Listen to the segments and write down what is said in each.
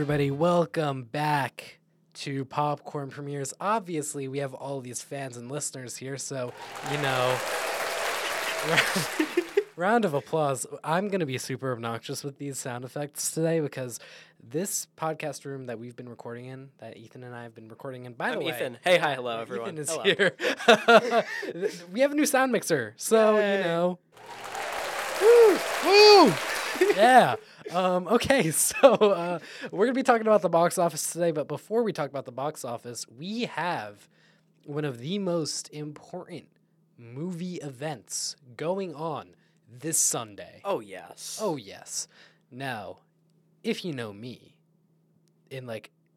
everybody. Welcome back to Popcorn Premieres. Obviously, we have all these fans and listeners here, so, round of applause. I'm going to be super obnoxious with these sound effects today because this podcast room that we've been recording in, that Ethan and I have been recording in, by the way. Ethan. Hey, hi, hello, everyone. Ethan is Hello. here. We have a new sound mixer, so, Yay. Woo! Yeah. Okay, so we're going to be talking about the box office today, but before we talk about the box office, we have one of the most important movie events going on this Sunday. Oh, yes. Oh, yes. Now, if you know me, in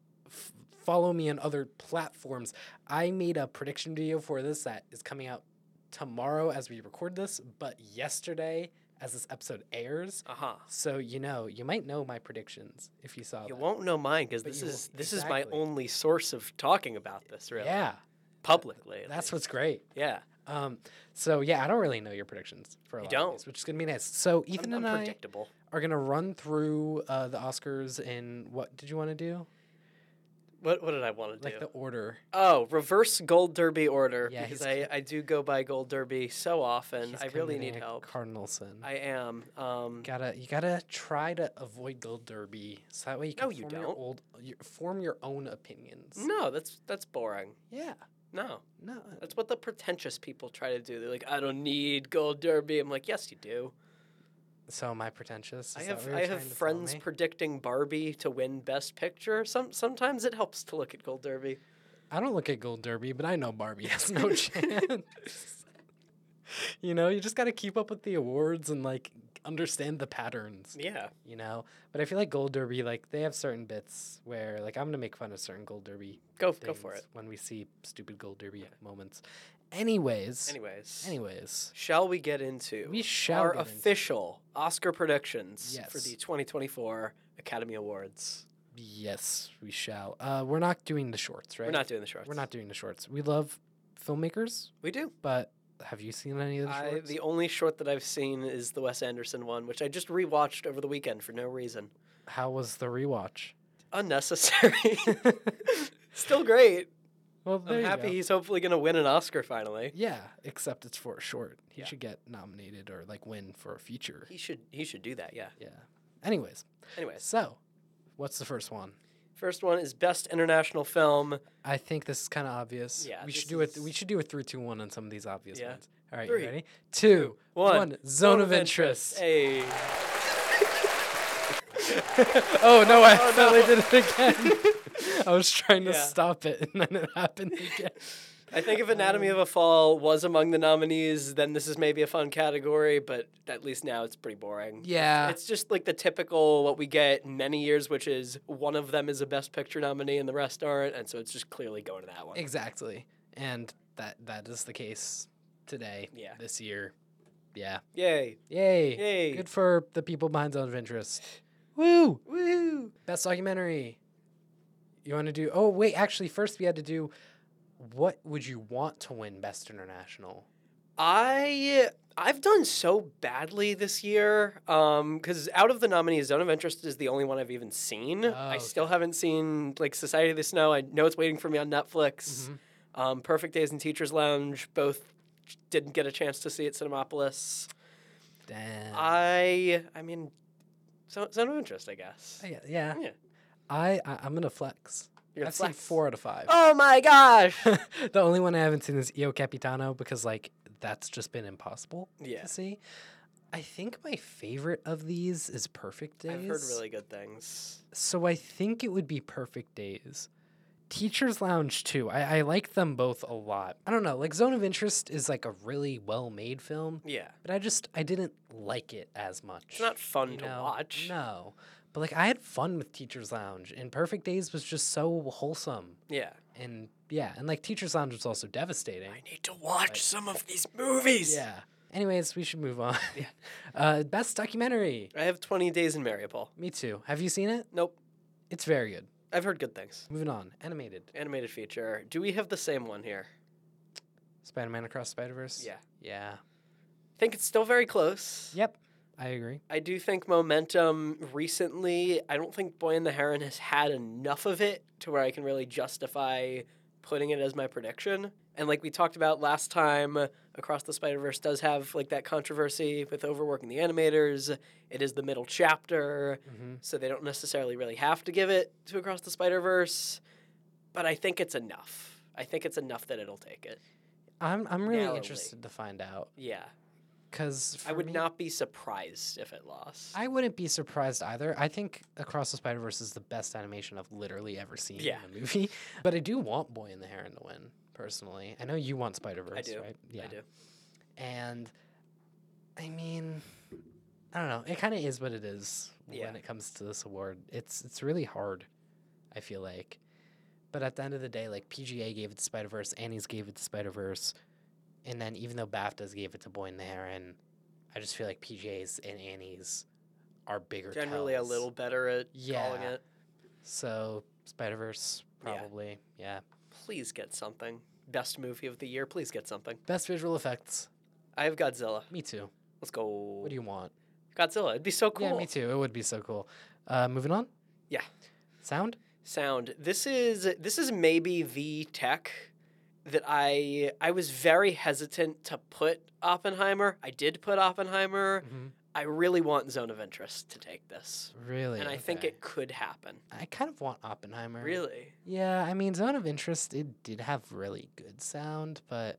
follow me on other platforms, I made a prediction video for this that is coming out tomorrow as we record this, but yesterday as this episode airs. Uh-huh. So, you might know my predictions if you saw You that. won't know mine because But this you is won't- this is my exactly. only source of talking about this, really. Yeah. Publicly. at That's least. what's great. Yeah. So, yeah, I don't really know your predictions for a You lot of don't? these, which is going to be nice. So, Ethan I'm and I predictable. are going to run through the Oscars in what did you want to do? What did I want to do? Like the order. Oh, reverse Gold Derby order. Yeah, because he's- I do go by Gold Derby so often. He's I really committing need a help. Cardinal sin. I am. You gotta try to avoid Gold Derby, so that way you can No, you don't. form your own opinions. No, that's boring. Yeah, No. no. That's what the pretentious people try to do. They're like, I don't need Gold Derby. I'm like, yes, you do. So am I pretentious? I Is that have what you're I have trying to tell friends me? predicting Barbie to win Best Picture. Sometimes it helps to look at Gold Derby. I don't look at Gold Derby, but I know Barbie has no chance. You just gotta keep up with the awards and understand the patterns. Yeah. But I feel like Gold Derby, they have certain bits where I'm gonna make fun of certain Gold Derby. Go things for it. when we see stupid Gold Derby moments. Anyways, Shall we get into We shall our get into it. official Oscar predictions for Yes. the 2024 Academy Awards? yes, we shall. We're not doing the shorts, right? We're not doing the shorts. We're not doing the shorts. We love filmmakers, We do. but have you seen any of the shorts? The only short that I've seen is the Wes Anderson one, which I just rewatched over the weekend for no reason. How was the rewatch? Unnecessary. Still great. Well, there I'm you happy go. he's hopefully going to win an Oscar finally. Yeah, except it's for a short. He Yeah. should get nominated or win for a feature. He should do that, yeah. Yeah. Anyways, Anyways, so what's the first one? first one is Best International Film. I think this is kind of obvious. Yeah, we this should do it. is- We should do a 3-2-1 on some of these obvious Yeah. ones. All right, 3, you ready? 2, 1. Zone of interest. Hey. Oh no! I Oh, accidentally no. did it again. I was trying to Yeah. stop it, and then it happened again. I think if Anatomy of a Fall was among the nominees, then this is maybe a fun category, but at least now it's pretty boring. Yeah. It's just like the typical what we get in many years, which is one of them is a Best Picture nominee and the rest aren't, and so it's just clearly going to that one. Exactly, and that is the case today. Yeah. This year. Yeah. Yay. Yay. Yay. Good for the people behind Zone of Interest. Woo. Woo! Best documentary. You want to do? Oh wait, actually, first we had to do. What would you want to win Best International? I've done so badly this year because out of the nominees, Zone of Interest is the only one I've even seen. I still okay. haven't seen Society of the Snow. I know it's waiting for me on Netflix. Perfect Days and Teachers Lounge both didn't get a chance to see at Cinemapolis. Damn. I mean, Zone of Interest, I guess. Yeah. Yeah. I'm gonna flex. You're gonna I've seen flex. 4 out of 5. Oh my gosh! The only one I haven't seen is Io Capitano because that's just been impossible Yeah. to see. I think my favorite of these is Perfect Days. I've heard really good things. So I think it would be Perfect Days. Teacher's Lounge too. I like them both a lot. I don't know. Zone of Interest is a really well-made film, Yeah. but I didn't like it as much. It's not fun you to know? watch. No. But I had fun with Teacher's Lounge, and Perfect Days was just so wholesome. Yeah. And Teacher's Lounge was also devastating. I need to watch some of these movies. Yeah. Anyways, we should move on. Best documentary. I have 20 Days in Mariupol. Me too. Have you seen it? Nope. It's very good. I've heard good things. Moving on. Animated. Animated feature. Do we have the same one here? Spider-Man Across Spider-Verse. Yeah. Yeah. I think it's still very close. Yep. I agree. I do think momentum recently, I don't think Boy and the Heron has had enough of it to where I can really justify putting it as my prediction. And like we talked about last time, Across the Spider-Verse does have like that controversy with overworking the animators. It is the middle chapter, so they don't necessarily really have to give it to Across the Spider-Verse. But I think it's enough. I think it's enough that it'll take it. I'm really Narrowly. interested to find out. Yeah. Because I would not be surprised if it lost. I wouldn't be surprised either. I think Across the Spider-Verse is the best animation I've literally ever seen in a movie. But I do want Boy and the Heron to win, personally. I know you want Spider-Verse, I do. right? I do. And, I mean, I don't know. It kind of is what it is when it comes to this award. It's really hard, I feel like. But at the end of the day, like, PGA gave it to Spider-Verse, Annie's gave it to Spider-Verse. And then even though BAFTAs gave it to Boy and the Heron, I just feel like PGA's and Annie's are bigger Generally tells. a little better at calling it. So Spider-Verse, probably, yeah. Please get something. Best movie of the year, please get something. Best visual effects. I have Godzilla. Me too. Let's go. What do you want? Godzilla. It'd be so cool. Yeah, me too. It would be so cool. Moving on? Yeah. Sound? Sound. This is maybe the tech that I was very hesitant to put Oppenheimer. I did put Oppenheimer. I really want Zone of Interest to take this. Really? And I think it could happen. I kind of want Oppenheimer. Really? Yeah, I mean, Zone of Interest, it did have really good sound, but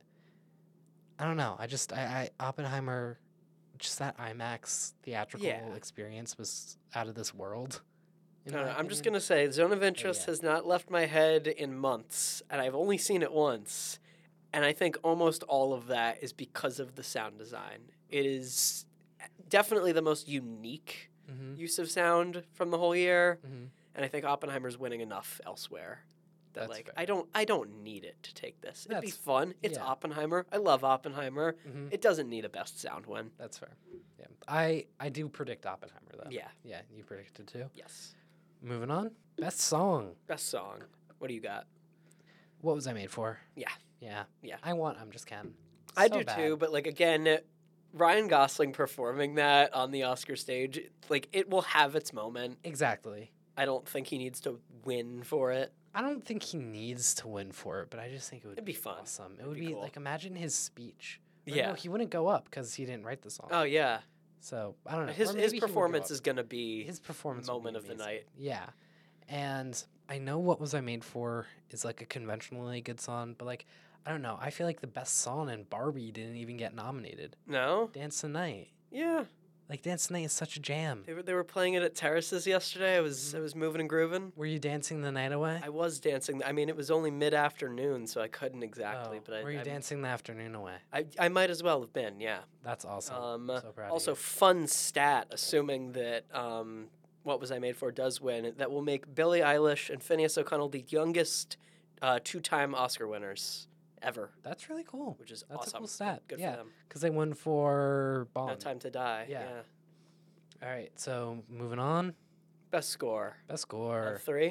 I don't know. I Oppenheimer, just that IMAX theatrical experience was out of this world. I'm just going to say Zone of Interest has not left my head in months, and I've only seen it once. And I think almost all of that is because of the sound design. It is definitely the most unique use of sound from the whole year. And I think Oppenheimer's winning enough elsewhere that That's fair. I don't need it to take this. It'd be That's- fun. It's Oppenheimer. I love Oppenheimer. It doesn't need a best sound win. That's fair. Yeah. I do predict Oppenheimer, though. Yeah. Yeah, you predicted too? Yes. Moving on. Best song. Best song. What do you got? What Was I Made For? Yeah. Yeah. Yeah. I'm just Ken. I So do bad. too, but like again, Ryan Gosling performing that on the Oscar stage, like it will have its moment. Exactly. I don't think he needs to win for it. I don't think he needs to win for it, but I just think it would It'd be fun. awesome. It It'd would be be cool. like, imagine his speech. Or Yeah. No, he wouldn't go up because he didn't write the song. Oh yeah. So I don't know. His Or maybe he would go performance up. is gonna be His performance would be moment of the amazing. night. Yeah. And I know What Was I Made For is like a conventionally good song, but like I don't know. I feel like the best song in Barbie didn't even get nominated. No? Dance the Night. Yeah. Like Dance the Night is such a jam. They were playing it at Terraces yesterday. I was moving and grooving. Were you dancing the night away? I was dancing. I mean, it was only mid-afternoon, so I couldn't exactly. Oh, But were you dancing the afternoon away? I might as well have been. Yeah. That's awesome. So proud Also, of you. fun stat, assuming that What Was I Made For does win, that will make Billie Eilish and Phineas O'Connell the youngest two-time Oscar winners ever, That's really cool. which is That's awesome. a cool stat. Good yeah, for them. because they won for Bond. No Time to Die. Yeah. All right, so moving on. Best score. Best score. 3.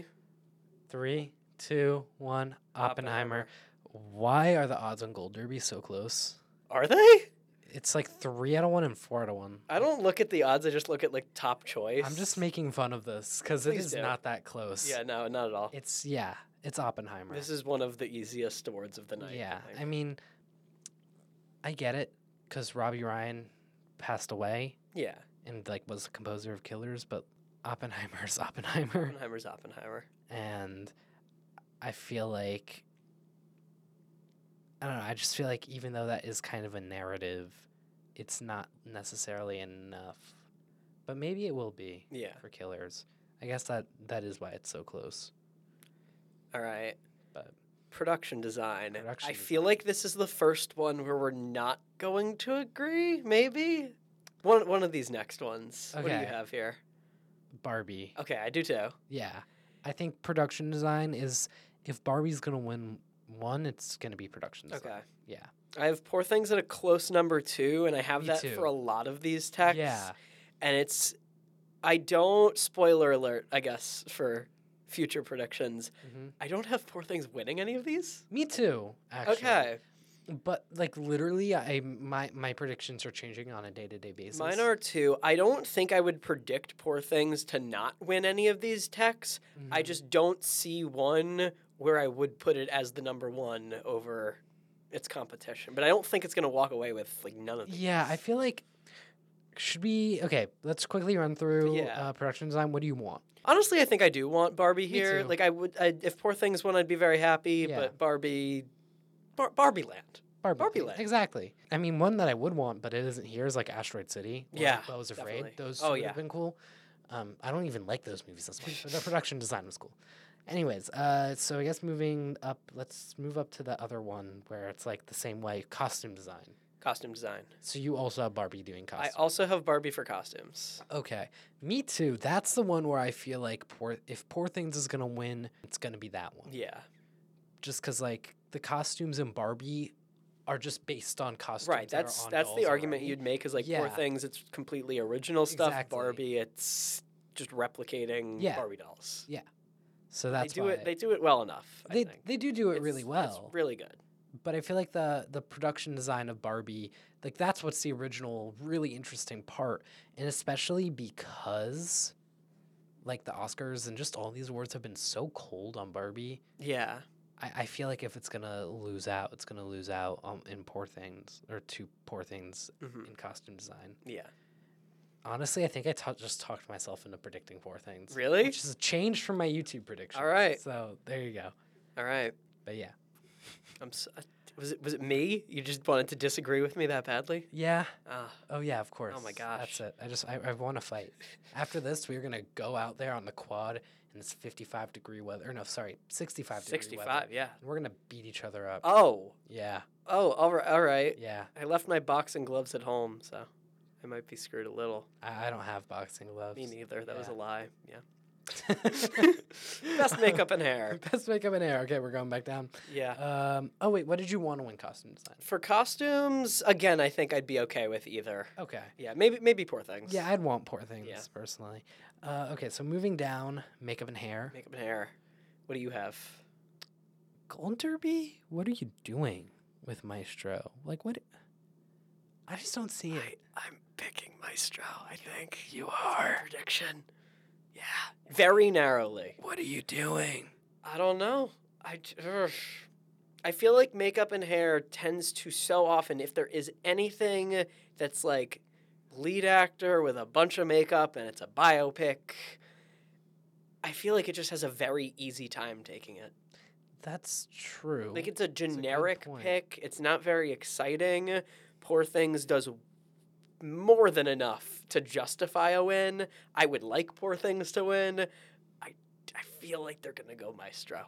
3, 2, 1. Oppenheimer. Why are the odds on Gold Derby so close? Are they? It's like 3 out of 1 and 4 out of 1. I don't look at the odds. I just look at like top choice. I'm just making fun of this because it Please is do. not that close. Yeah, no, not at all. It's Oppenheimer. This is one of the easiest awards of the night. Yeah, I think. I mean, I get it because Robbie Ryan passed away Yeah. and like was the composer of Killers, but Oppenheimer's Oppenheimer, Oppenheimer's Oppenheimer. and I feel like I don't know. I just feel like even though that is kind of a narrative, it's not necessarily enough. But maybe it will be Yeah. for Killers. I guess that is why it's so close. All right. But Production design. Production I feel design. like this is the first one where we're not going to agree. Maybe one of these next ones. What do you Okay. have here? Barbie. Okay, I do too. Yeah. I think production design is if Barbie's going to win one, it's going to be production design. Okay. Yeah. I have Poor Things at a close number 2, and I have Me that too. for a lot of these texts. Yeah. And I don't, spoiler alert, I guess, for future predictions, Hmm. I don't have Poor Things winning any of these. Me too, actually. Okay. But like literally, my predictions are changing on a day-to-day basis. Mine are too. I don't think I would predict Poor Things to not win any of these techs. I Mhm. just don't see one where I would put it as the number one over its competition. But I don't think it's going to walk away with like none of these. Yeah, I feel like should we okay, let's quickly run through Yeah. production design. What do you want? Honestly, I think I do want Barbie Me here. too. Like if Poor Things won, I'd be very happy. Yeah. But Barbie Land. Barbie Land. Exactly. I mean, one that I would want, but it isn't here, is like Asteroid City. Or Yeah, I was afraid. definitely. Those Oh, would yeah. have been cool. I don't even like those movies as much, but the production design was cool. Anyways, so I guess moving up, let's move up to the other one where it's like the same way, costume design. Costume design. So you also have Barbie doing I costumes. also have Barbie for costumes. Okay, me too. That's the one where I feel like if Poor Things is gonna win, it's gonna be that one. Yeah. Just because like the costumes in Barbie are just based on costumes. Right. that are That's on that's the dolls argument already. you'd make is like Poor Yeah. Things, it's completely original stuff. Exactly. Barbie, it's just replicating Yeah. Barbie dolls. So that's they do why it. They do it well enough. I think. they do it really well. It's really good. But I feel like the production design of Barbie, like that's what's the original really interesting part, and especially because like the Oscars and just all these awards have been so cold on Barbie. Yeah. I feel like if it's gonna lose out, it's gonna lose out in Poor Things or to Poor Things Hmm. in costume design. Yeah. Honestly, I think I just talked myself into predicting Poor Things. Really? Which is a change from my YouTube prediction. All right. So there you go. All right. But yeah. Was it me? You just wanted to disagree with me that badly? Yeah. Ah. Oh yeah, of course. my gosh. That's it. I want to fight. After this, we're gonna go out there on the quad, and it's 55-degree weather. Or no, sorry, 65-degree 65. weather. Yeah. And we're gonna beat each other up. Oh. Yeah, Oh. All right. All right. yeah. I left my boxing gloves at home, so I might be screwed a little. I don't have boxing gloves. Me neither. That was a Yeah. lie. Yeah. Best makeup and hair. Best makeup and hair. Okay, we're going back down. Yeah. Oh wait, what did you want to win costume design? For costumes, again, I think I'd be okay with either. Okay. Yeah, maybe Poor Things. Yeah, I'd want Poor Things Yeah. personally. Okay, so moving down, makeup and hair. Makeup and hair. What do you have? Golden Derby? What are you doing with Maestro? Like what? I just don't see it. I'm picking Maestro, I think. You That's my are. prediction. Yeah. Very narrowly. What are you doing? I don't know. I feel like makeup and hair tends to so often, if there is anything that's like lead actor with a bunch of makeup and it's a biopic, I feel like it just has a very easy time taking it. That's true. Like it's a good generic point. pick. It's not very exciting. Poor Things does more than enough to justify a win. I would like Poor Things to win. I feel like they're gonna go Maestro.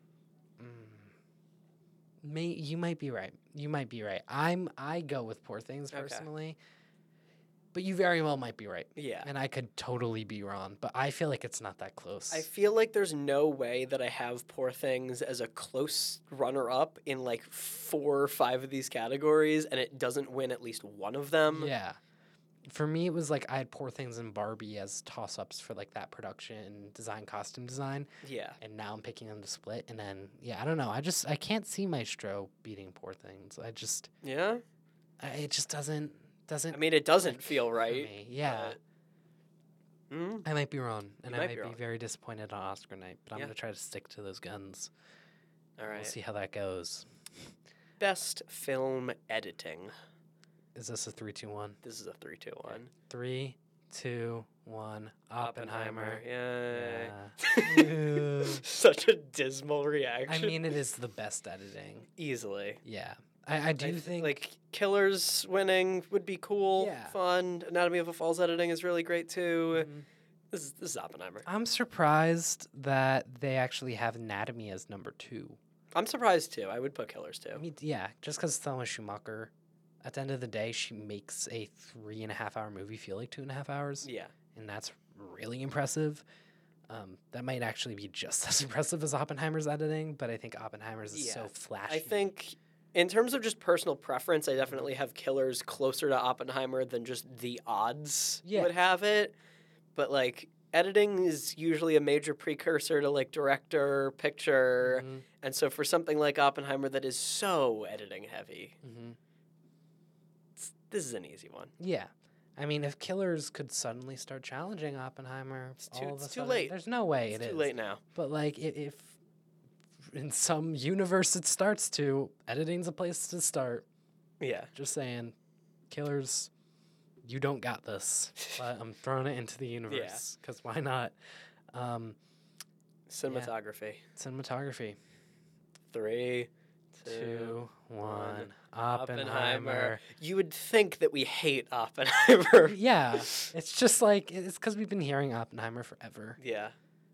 You might be right. You might be right. I go with Poor Things Okay. personally, but you very well might be right, Yeah. and I could totally be wrong. But I feel like it's not that close. I feel like there's no way that I have Poor Things as a close runner up in like 4 or 5 of these categories and it doesn't win at least one of them. Yeah. For me, it was like I had Poor Things and Barbie as toss-ups for like that production design, costume design, Yeah. and now I'm picking them to split. And then I don't know. I can't see Maestro beating Poor Things. Yeah. It just doesn't. I mean, it doesn't feel for right. me. Yeah. Mm. I might be wrong, and You I might might be be wrong. very disappointed on Oscar night. But I'm Yeah. gonna try to stick to those guns. All right. We'll see how that goes. Best film editing. Is this a 3-2-1? This is a 3-2-1. 3, 2, 1. Oppenheimer. Yay. Yeah. Ooh. Such a dismal I reaction. mean, it is the best editing. Easily. Yeah, I do think like Killers winning would be cool, Yeah. fun. Anatomy of a Fall's editing is really great too. Mhm. This is Oppenheimer. I'm surprised that they actually have Anatomy as number 2. I'm surprised too. I would put Killers too. I mean, yeah, just because Thelma Schumacher, at the end of the day, she makes a 3.5-hour movie feel like 2.5 hours, Yeah. and that's really impressive. That might actually be just as impressive as Oppenheimer's editing, but I think Oppenheimer's is so Yeah. flashy. I think in terms of just personal preference, I definitely have Killers closer to Oppenheimer than just the odds Yeah. would have it. But like editing is usually a major precursor to like director, picture, Mhm, and so for something like Oppenheimer that is so editing heavy, mhm. this is an easy one. Yeah. I mean, if Killers could suddenly start challenging Oppenheimer, all of a It's too sudden, late. there's no way It's it too is. late now. But like, if in some universe it starts to, editing's a place to start. Yeah. Just saying, Killers, you don't got this. But I'm throwing it into the universe because why not? Um, Cinematography. cinematography. 3, 2, 2, 1. one. Oppenheimer. You would think that we hate Oppenheimer. Yeah, it's just like it's because we've been hearing Oppenheimer forever. Yeah.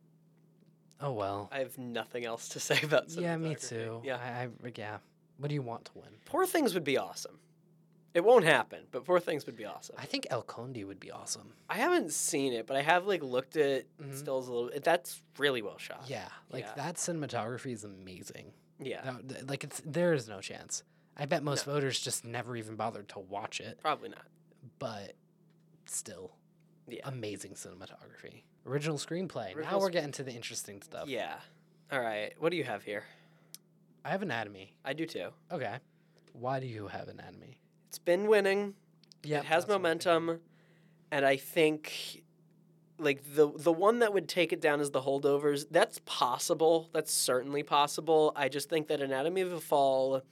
Oh well. I have nothing else to say about cinematography. Yeah, me too. Yeah. Yeah. What do you want to win? Poor Things would be awesome. It won't happen, but Poor Things would be awesome. I think El Conde would be awesome. I haven't seen it, but I have like looked at Mhm. stills a little. That's really well shot. Yeah, like Yeah. that cinematography is amazing. Yeah. Like there is no chance. I bet most No. voters just never even bothered to watch it, Probably not. but still, Yeah. amazing cinematography. Original screenplay. Now Original we're getting to the interesting stuff. Yeah. All right. What do you have here? I have Anatomy. I do too. Okay. Why do you have Anatomy? It's been winning. Yeah, It has momentum, and I think like the one that would take it down is The Holdovers. That's possible. That's certainly possible. I just think that Anatomy of a Fall,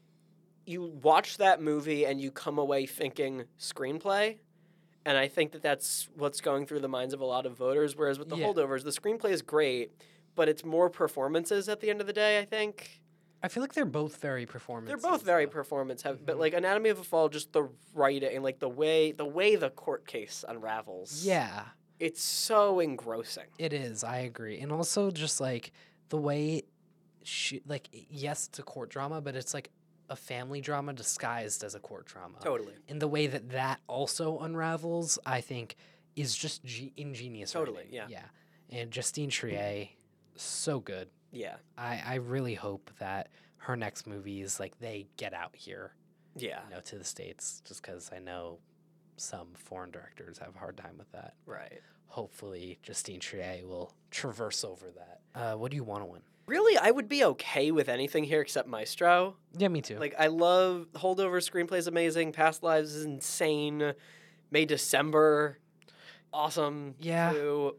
you watch that movie and you come away thinking screenplay, and I think that that's what's going through the minds of a lot of voters. Whereas with The Yeah. Holdovers, the screenplay is great, but it's more performances at the end of the day, I think. I feel like they're both very performances. They're both very though. performance heavy, but Mhm. like Anatomy of a Fall, just the writing and like the way the court case unravels. Yeah, It's so engrossing. it is. I agree. And also just like the way like yes, it's a court drama, but it's like a family drama disguised as a court drama. Totally. And the way that that also unravels, I think, is just ingenious. Totally, writing. yeah. Yeah. And Justine Triet, so good. Yeah. I really hope that her next movies, like, they get out here, Yeah. to the States, just because I know some foreign directors have a hard time with that. Right. Hopefully, Justine Triet will traverse over that. What do you want to win? Really, I would be okay with anything here except Maestro. Yeah, me too. Like, I love Holdover screenplay is amazing. Past Lives is insane. May December, awesome. Yeah. Too.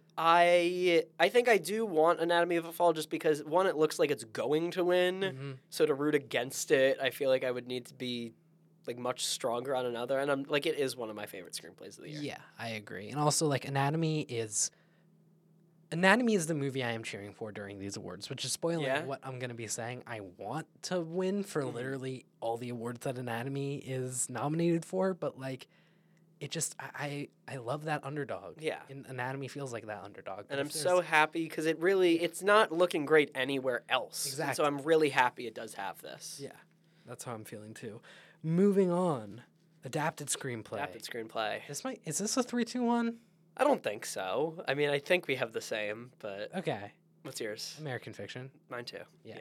I think I do want Anatomy of a Fall just because one, it looks like it's going to win. Mhm. So to root against it, I feel like I would need to be like much stronger on another. And I'm like, it is one of my favorite screenplays of the year. Yeah, I agree. And also, like, Anatomy is the movie I am cheering for during these awards, which is spoiling Yeah. what I'm going to be saying. I want to win for Mhm. literally all the awards that Anatomy is nominated for, but, like, it just, I love that underdog. Yeah. And Anatomy feels like that underdog. But And if I'm there's- so happy because it's not looking great anywhere else. And Exactly. so I'm really happy it does have this. Yeah, that's how I'm feeling too. Moving on, adapted screenplay. Adapted screenplay. Is this a 3-2-1? I don't think so. I mean, I think we have the same, but Okay, what's yours? American Fiction. Mine too. Yeah. Yeah.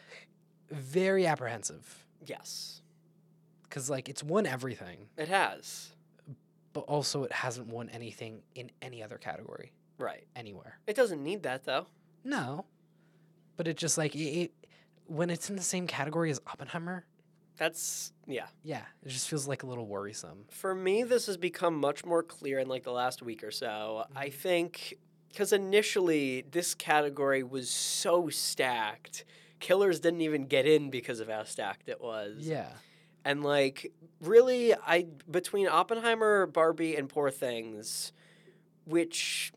Very apprehensive Yes. because, like, it's won everything, It has. but also it hasn't won anything in any other category Right. anywhere. It doesn't need that though. No, but it just like when it's in the same category as Oppenheimer. That's yeah. Yeah, it just feels like a little worrisome. For me, this has become much more clear in like the last week or so. I Mhm. think because initially this category was so stacked, Killers didn't even get in because of how stacked it was. Yeah. And like really, between Oppenheimer, Barbie, and Poor Things, which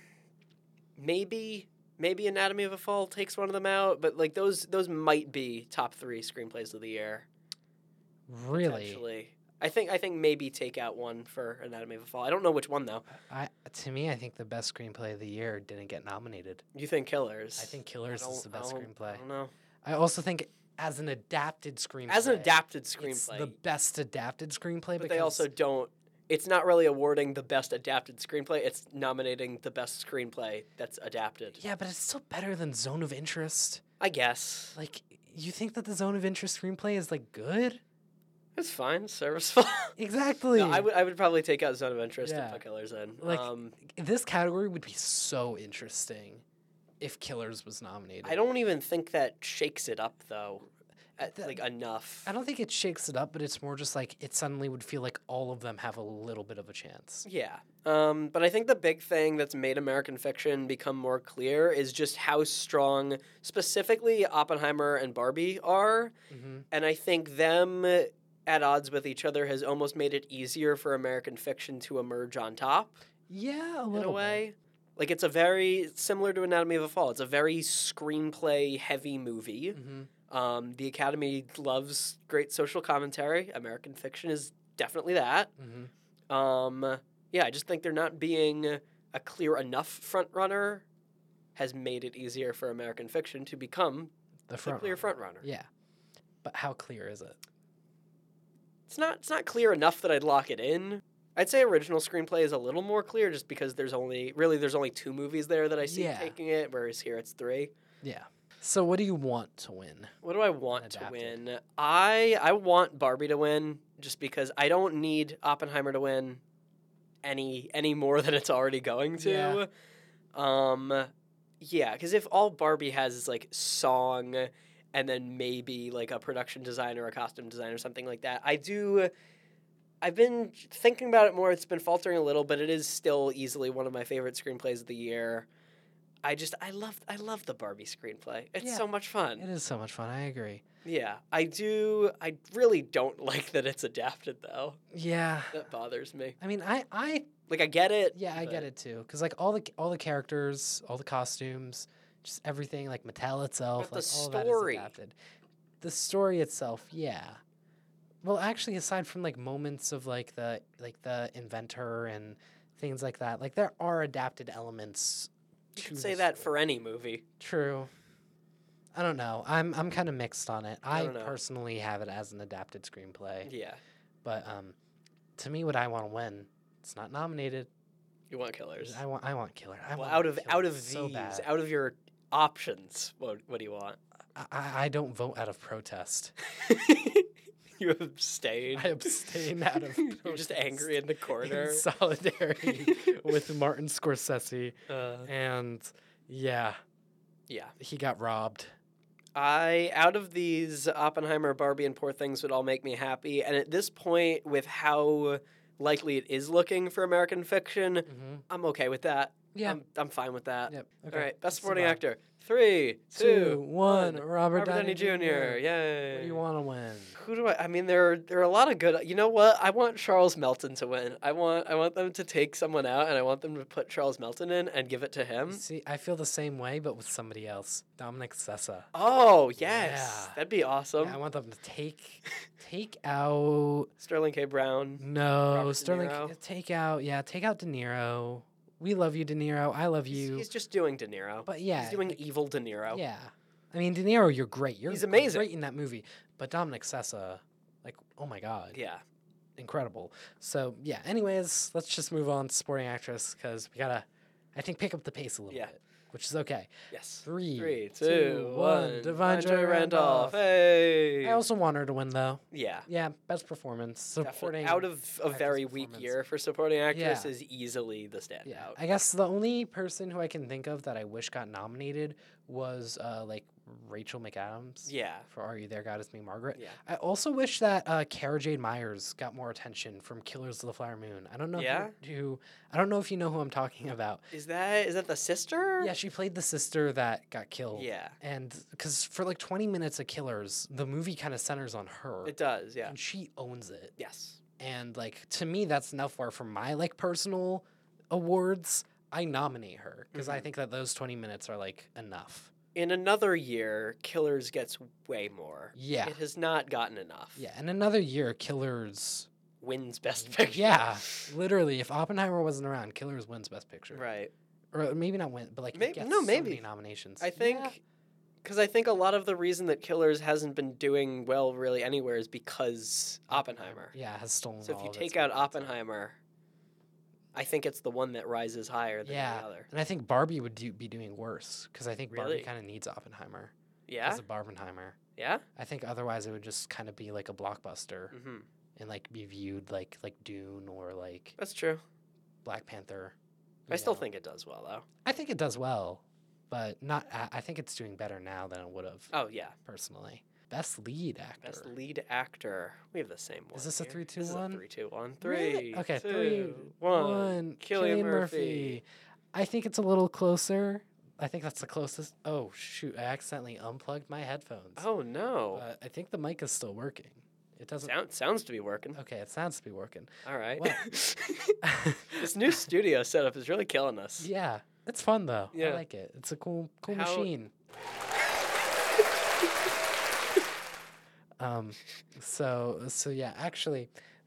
maybe Anatomy of a Fall takes one of them out, but like those might be top 3 screenplays of the year. Really. Potentially. I think maybe take out one for Anatomy of a Fall. I don't know which one though. To me, I think the best screenplay of the year didn't get nominated. You think Killers? I think Killers is the best screenplay. I don't know. I also think as an adapted screenplay. As an adapted it's screenplay, the best adapted screenplay. but they also don't. It's not really awarding the best adapted screenplay. It's nominating the best screenplay that's adapted. Yeah, but it's still better than Zone of Interest. I guess. Like, you think that the Zone of Interest screenplay is like good? It's fine, serviceable. Exactly. No, I would probably take out Zone of Interest Yeah. and put Killers in. Like, this category would be so interesting if Killers was nominated. I don't even think that shakes it up though, That- like enough. I don't think it shakes it up, but it's more just like it suddenly would feel like all of them have a little bit of a chance. Yeah. But I think the big thing that's made American Fiction become more clear is just how strong specifically Oppenheimer and Barbie are. Mm-hmm. And I think them at odds with each other has almost made it easier for American Fiction to emerge on top Yeah, a in little a way. Like it's a very similar to Anatomy of a Fall. It's a very screenplay heavy movie. Mm-hmm. The Academy loves great social commentary. American Fiction is definitely that. Mm-hmm. Yeah, I just think they're not being a clear enough front runner has made it easier for American Fiction to become The the clear front runner. Yeah, but how clear is it? It's not clear enough that I'd lock it in. I'd say original screenplay is a little more clear just because there's only 2 movies there that I see Yeah. taking it, whereas here it's 3. Yeah. So what do you want to win? What do I want to Adapted. win? I want Barbie to win just because I don't need Oppenheimer to win any more than it's already going to. Yeah, because if all Barbie has is like song and then maybe like a production designer, a costume designer, something like that, I've been thinking about it more. It's been faltering a little, but it is still easily one of my favorite screenplays of the year. I love the Barbie screenplay. It's Yeah. so much fun. It is so much fun. I agree. Yeah, I do. I really don't like that it's adapted though. Yeah. That bothers me. I mean, I Like I get it. yeah, I get it too. Cause like all the characters, all the costumes, just everything, like Mattel itself, But like the all that story. is adapted. The story itself, yeah. Well, actually, aside from like moments of like the inventor and things like that, like there are adapted elements. You to could the say that story. for any movie. True. I don't know. I'm kind of mixed on it. I don't know. personally have it as an adapted screenplay, Yeah, but to me, what I want to win, it's not nominated. you want Killers. I want Killer. I Well, want out of Killer these, so bad. out of your options, what do you want? I don't vote out of protest. You abstain. I abstain out of. You're just angry in the corner. in solidarity with Martin Scorsese, Uh, and yeah, yeah. he got robbed. Out of these, Oppenheimer, Barbie, and Poor Things would all make me happy. And at this point, with how likely it is looking for American Fiction, Mm-hmm. I'm okay with that. Yeah. I'm fine with that. Yep. Okay. All right, Best Let's Supporting move on. Actor. 3, 2, 1. 1. Robert Downey Jr. Yay. Yay. What do you want to win? Who do I mean, there are a lot of good. You know what? I want Charles Melton to win. I want them to take someone out, and I want them to put Charles Melton in and give it to him. See, I feel the same way, but with somebody else. Dominic Sessa. Oh yes, Yeah. that'd be awesome. Yeah, I want them to take out. Sterling K. Brown. No, Robert De Sterling. Niro. Take out. Yeah, take out De Niro. We love you, De Niro. I love you. He's just doing De Niro. But yeah, he's doing like, evil De Niro. Yeah, I mean, De Niro, you're great. He's amazing. Great in that movie. But Dominic Sessa, like, oh my god, Yeah. incredible. So yeah. Anyways, let's just move on to supporting actress because we gotta, I think, pick up the pace a little Yeah. bit, which is okay. Yes. 3, 3, 2, 2, 1. Divine Joy Joy Randolph. Hey. I also want her to win though. Yeah. Yeah, best performance. Supporting. Out of a actress very weak performance. year for supporting actress Yeah. is easily the standout. Yeah, I guess the only person who I can think of that I wish got nominated was like Rachel McAdams. Yeah. For Are You There, God It's Me, Margaret. Yeah. I also wish that Cara Jade Myers got more attention from Killers of the Flower Moon. I don't know. Yeah? I don't know if you know who I'm talking about. Is that the sister? Yeah, she played the sister that got killed. Yeah. And because for like 20 minutes of Killers, the movie kind of centers on her. It does. Yeah. And she owns it. Yes. And like to me, that's enough for my like personal awards. I nominate her because I Mhm. think that those 20 minutes are like enough. In another year, Killers gets way more. Yeah. It has not gotten enough. Yeah. In another year, Killers. Wins Best Picture. Yeah. Literally, if Oppenheimer wasn't around, Killers wins Best Picture. Right. Or maybe not win, but like Maybe- gets no, so maybe. many nominations. I think because I think a lot of the reason that Killers hasn't been doing well really anywhere is because Oppenheimer. Yeah, has stolen. So if all you of take its out momentum. Oppenheimer, I think it's the one that rises higher than Yeah. the other. And I think Barbie would be doing worse because I think Barbie Really? kind of needs Oppenheimer. Yeah. Because of Barbenheimer. Yeah? I think otherwise it would just kind of be like a blockbuster Mm-hmm. and like be viewed like Dune or like That's true. Black Panther. I you still know. think it does well, though. I think it does well, but not. I think it's doing better now than it would have Oh, yeah. personally. Best lead actor. Best lead actor. We have the same one. Is this a here. 3, 2, This is a 1? 3, 2, 1. Really? 3, Okay, 2, 3, 1. 1. Cillian Murphy. I think it's a little closer. I think that's the closest. Oh shoot! I accidentally unplugged my headphones. Oh, no. I think the mic is still working. It doesn't. Sounds to be working. Okay, it sounds to be working. All right. Well. This new studio setup is really killing us. Yeah, it's fun though. Yeah. I like it. It's a cool How- machine. So yeah, actually,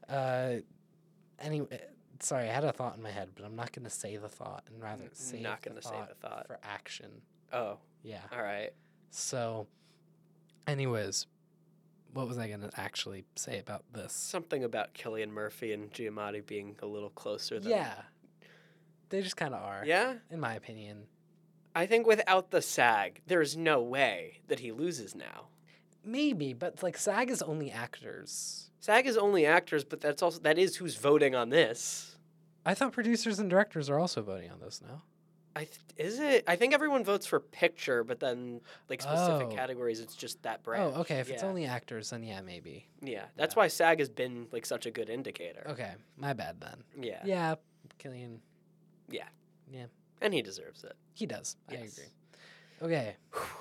anyway, sorry, I had a thought in my head, but I'm not gonna say the thought and rather save Not the gonna say thought the thought. for action. Oh, Yeah. all right. So, anyways, what was I gonna actually say about this? Something about Cillian Murphy and Giamatti being a little closer than. Yeah, they just kind of are. Yeah? In my opinion. I think without the SAG, there's no way that he loses now. Maybe, but like SAG is only actors. SAG is only actors, but that is who's voting on this. I thought producers and directors are also voting on this now. Is it? I think everyone votes for picture, but then like specific Oh. categories, it's just that branch. Oh, okay. If it's Yeah. only actors, then yeah, maybe. Yeah, that's Yeah. why SAG has been like such a good indicator. Okay, my bad then. Yeah. Yeah, Killian, And he deserves it. he does. I Yes. agree. Okay.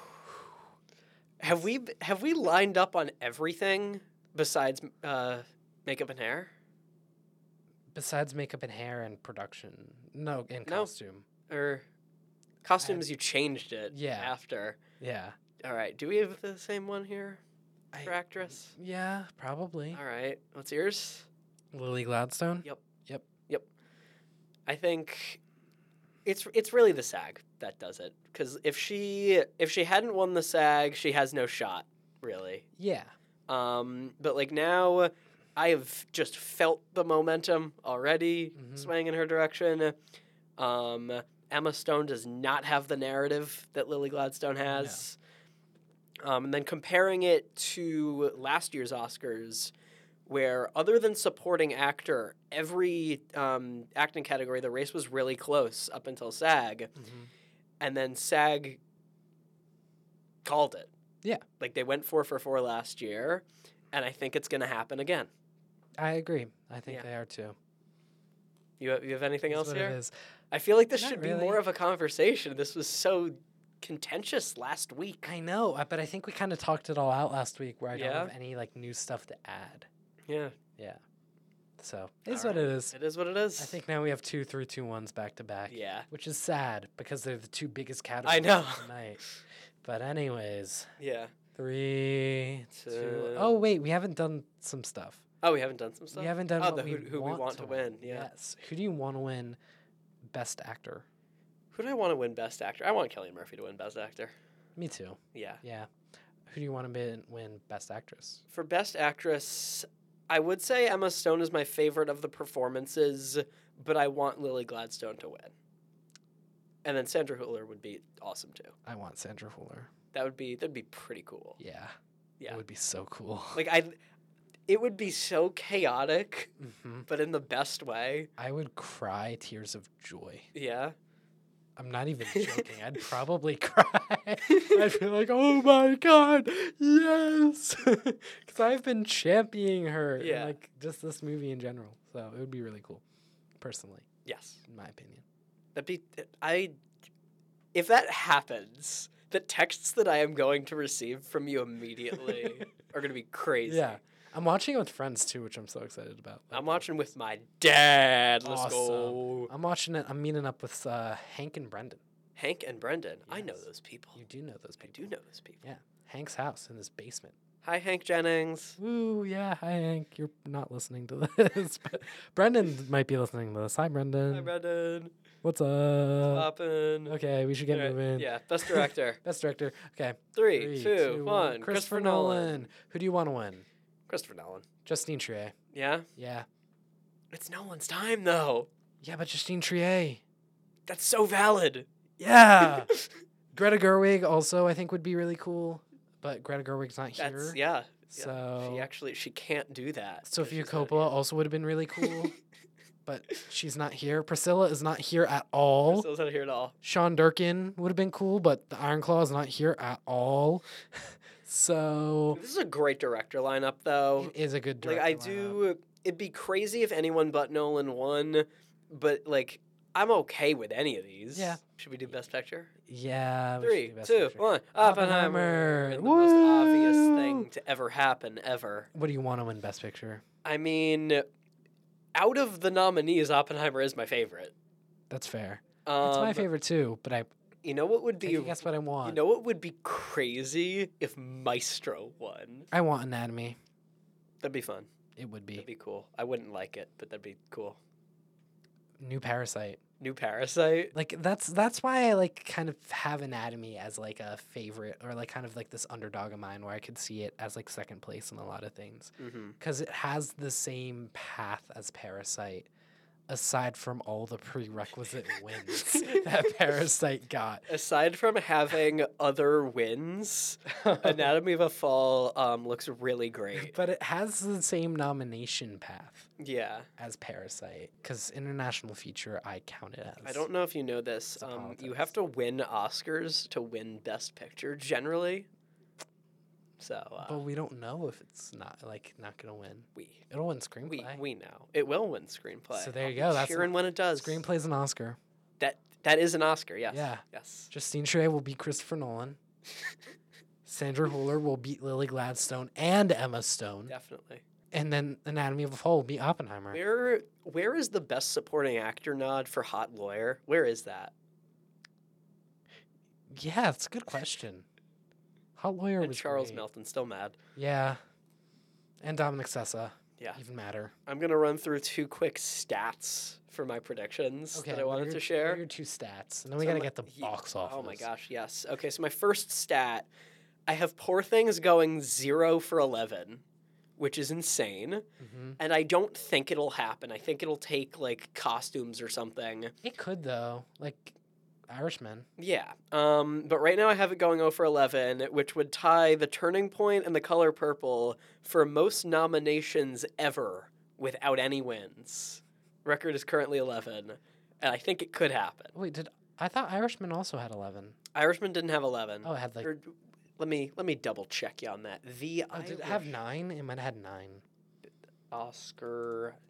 Have we lined up on everything besides makeup and hair? Besides makeup and hair and production, no, and No. costume. Or costumes you changed it Yeah. after. Yeah. All right. Do we have the same one here for I- actress? Yeah, probably. All right. What's yours? Lily Gladstone. Yep. Yep. I think it's really the SAG that does it, because if she hadn't won the SAG, she has no shot, really. Yeah. But like now, I have just felt the momentum already Mhm. swaying in her direction. Emma Stone does not have the narrative that Lily Gladstone has. And then comparing it to last year's Oscars, where other than supporting actor, every acting category, the race was really close up until SAG. Mhm. And then SAG called it. Yeah. Like they went 4 for 4 last year, and I think it's going to happen again. I agree. I think Yeah. they are too. You have anything That's else what here? it is. I feel like this Not should be really. more of a conversation. This was so contentious last week. I know, but I think we kind of talked it all out last week, where I don't Yeah? have any like new stuff to add. Yeah. Yeah. So it's All what right. it is. It is what it is. I think now we have 2 3 2 1s back to back. Yeah. Which is sad because they're the two biggest categories know. tonight. But anyways, Yeah. 3 2. Two. Oh wait, we haven't done some stuff. Oh, we haven't done some stuff? We haven't done Oh, what who we want to win. Yeah. Yes. Who do you want to win Best Actor? Who do I want to win Best Actor? I want Cillian Murphy to win Best Actor. Me too. Yeah. Yeah. Who do you want to win Best Actress? For Best Actress, I would say Emma Stone is my favorite of the performances, but I want Lily Gladstone to win. And then Sandra Hüller would be awesome too. I want Sandra Fuller. That'd be pretty cool. Yeah. Yeah. It would be so cool. Like it would be so chaotic, hmm but in the best way. I would cry tears of joy. Yeah. I'm not even joking. I'd probably cry. I'd be like, "Oh my god, yes!" Because I've been championing her in Yeah. like just this movie in general. So it would be really cool, personally, Yes. in my opinion. If that happens, the texts that I am going to receive from you immediately are going to be crazy. Yeah, I'm watching it with friends too, which I'm so excited about. I'm watching with my dad. Let's Awesome. go. I'm watching it. I'm meeting up with Hank and Brendan. Hank and Brendan. I know Yes. those people. You do know those I people. do know those people. Yeah, Hank's house in his basement. Hi, Hank Jennings. Woo, yeah. Hi, Hank. You're not listening to this, but Brendan might be listening to this. Hi, Brendan. Hi, Brendan. What's up? Poppin'. Okay, we should get Alright, moving. Yeah, best director. Best director. Okay. 3, 2, 1. Christopher Nolan. Who do you want to win? Christopher Nolan. Justine Triet. Yeah? Yeah. It's Nolan's time, though. Yeah, but Justine Triet. That's so valid. Yeah. Greta Gerwig also, I think, would be really cool. but Greta Gerwig's not here. That's yeah. So She can't do that. Sofia 'cause she's not Coppola also would have been really cool, but she's not here. Priscilla is not here at all. Priscilla's not here at all. Sean Durkin would have been cool, but the Iron Claw is not here at all. So This is a great director lineup, though. it is a good Like director lineup. it'd be crazy if anyone but Nolan won, but like I'm okay with any of these. Yeah. Should we do Best Picture? Yeah. we should 3, do Best 2, Picture. 1. Oppenheimer. The most obvious Woo! thing to ever happen, ever. What do you want to win Best Picture? I mean, out of the nominees, Oppenheimer is my favorite. That's fair. It's my favorite too, but I You know what would be? guess what I want. You know what would be crazy if Maestro won? I want Anatomy. That'd be fun. It would That'd be. be cool. I wouldn't like it, but that'd be cool. New Parasite. New Parasite. Like that's why I like kind of have Anatomy as like a favorite or like kind of like this underdog of mine where I could see it as like second place in a lot of things Mm-hmm. because it has the same path as Parasite, aside from all the prerequisite wins that Parasite got. Aside from having other wins, Anatomy of a Fall looks really great. But it has the same nomination path Yeah. as Parasite because international feature I count it as. I don't know if you know this. It's a You politics. have to win Oscars to win Best Picture generally. So But we don't know if it's not gonna win. we It'll win screenplay. we know it will win screenplay. So there you I'll go, be that's cheering when it does. Screenplay's an Oscar. That is an Oscar. Yes. Yeah. Yes. Justine Triet will beat Christopher Nolan. Sandra Huller will beat Lily Gladstone and Emma Stone. Definitely. And then Anatomy of a Fall will beat Oppenheimer. Where is the Best Supporting Actor nod for Hot Lawyer? Where is that? Yeah, that's a good question. Hot Lawyer And was Charles great. Melton still mad. Yeah. And Dominic Sessa. Yeah. Even madder. I'm gonna run through 2 quick stats for my predictions that I what are wanted to What share. are your 2 stats? And then we So gotta my- get the ye- box office. Oh my gosh, yes. Okay, so my first stat, I have Poor Things going 0 for 11, which is insane. Hmm. And I don't think it'll happen. I think it'll take like costumes or something. It could though. Like Irishman. Yeah. But right now I have it going 0 for 11, which would tie The Turning Point and The Color Purple for most nominations ever without any wins. Record is currently 11, and I think it could happen. Wait, I thought Irishman also had 11. Irishman didn't have 11. Oh, it had like. Or, let me double check you on that. Oh, did it have 9? It might have had 9. Oscar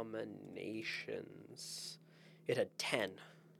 nominations? It had 10.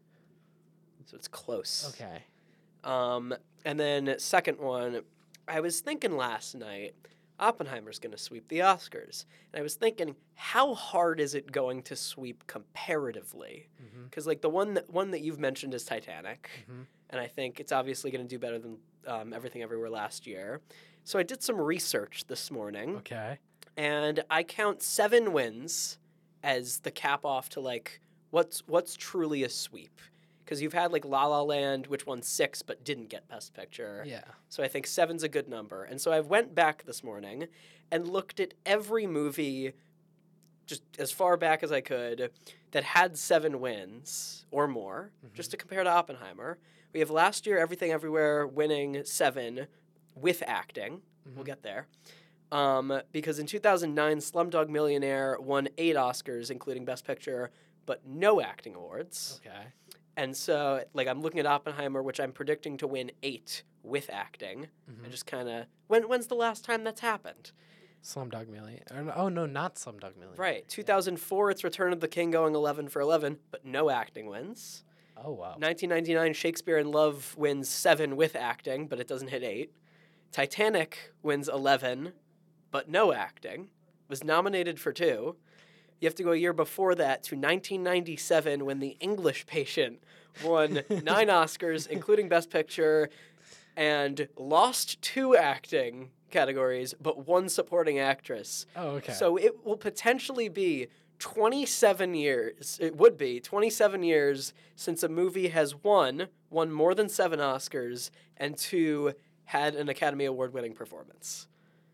So it's close. Okay. And then second one, I was thinking last night, Oppenheimer's going to sweep the Oscars. And I was thinking, how hard is it going to sweep comparatively? Mm-hmm. Because like the one that you've mentioned is Titanic. Mm-hmm. And I think it's obviously going to do better than Everything Everywhere last year. So I did some research this morning, Okay. and I count 7 wins as the cap off to like what's truly a sweep. Because you've had like La La Land, which won 6 but didn't get Best Picture. Yeah. So I think 7's a good number. And so I went back this morning and looked at every movie just as far back as I could that had 7 wins or more, just to compare to Oppenheimer. We have last year Everything Everywhere winning 7 with acting. We'll get there. Because in 2009, Slumdog Millionaire won 8 Oscars, including Best Picture, but no acting awards. Okay. And so, like, I'm looking at Oppenheimer, which I'm predicting to win 8 with acting. Mhm. I just kind of... When's the last time that's happened? Slumdog Millionaire. Oh no, not Slumdog Millionaire. Right. 2004, it's Return of the King going 11 for 11, but no acting wins. Oh wow. 1999, Shakespeare in Love wins 7 with acting, but it doesn't hit 8. Titanic wins 11, but no acting. Was nominated for 2. You have to go a year before that to 1997 when The English Patient won 9 Oscars, including Best Picture, and lost 2 acting categories, but 1 supporting actress. Oh okay. So it will potentially be 27 years. It would be 27 years since a movie has won more than 7 Oscars, and 2 had an Academy Award winning performance.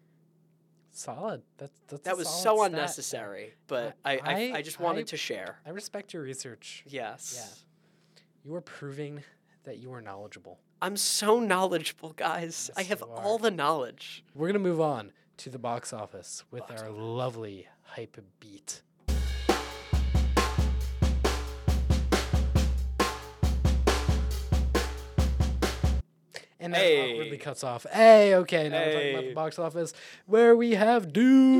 solid. That's That a was solid so stat. unnecessary, but I- I just wanted I- to share. I respect your research. Yes. You are proving that you are knowledgeable. I'm so knowledgeable, guys. I Yes, have you are. all the knowledge. We're gonna move on to the box office with Box our office. lovely hype beat. And then Hey. awkwardly cuts off. Hey, okay, now we're talking about the Hey. box office where we have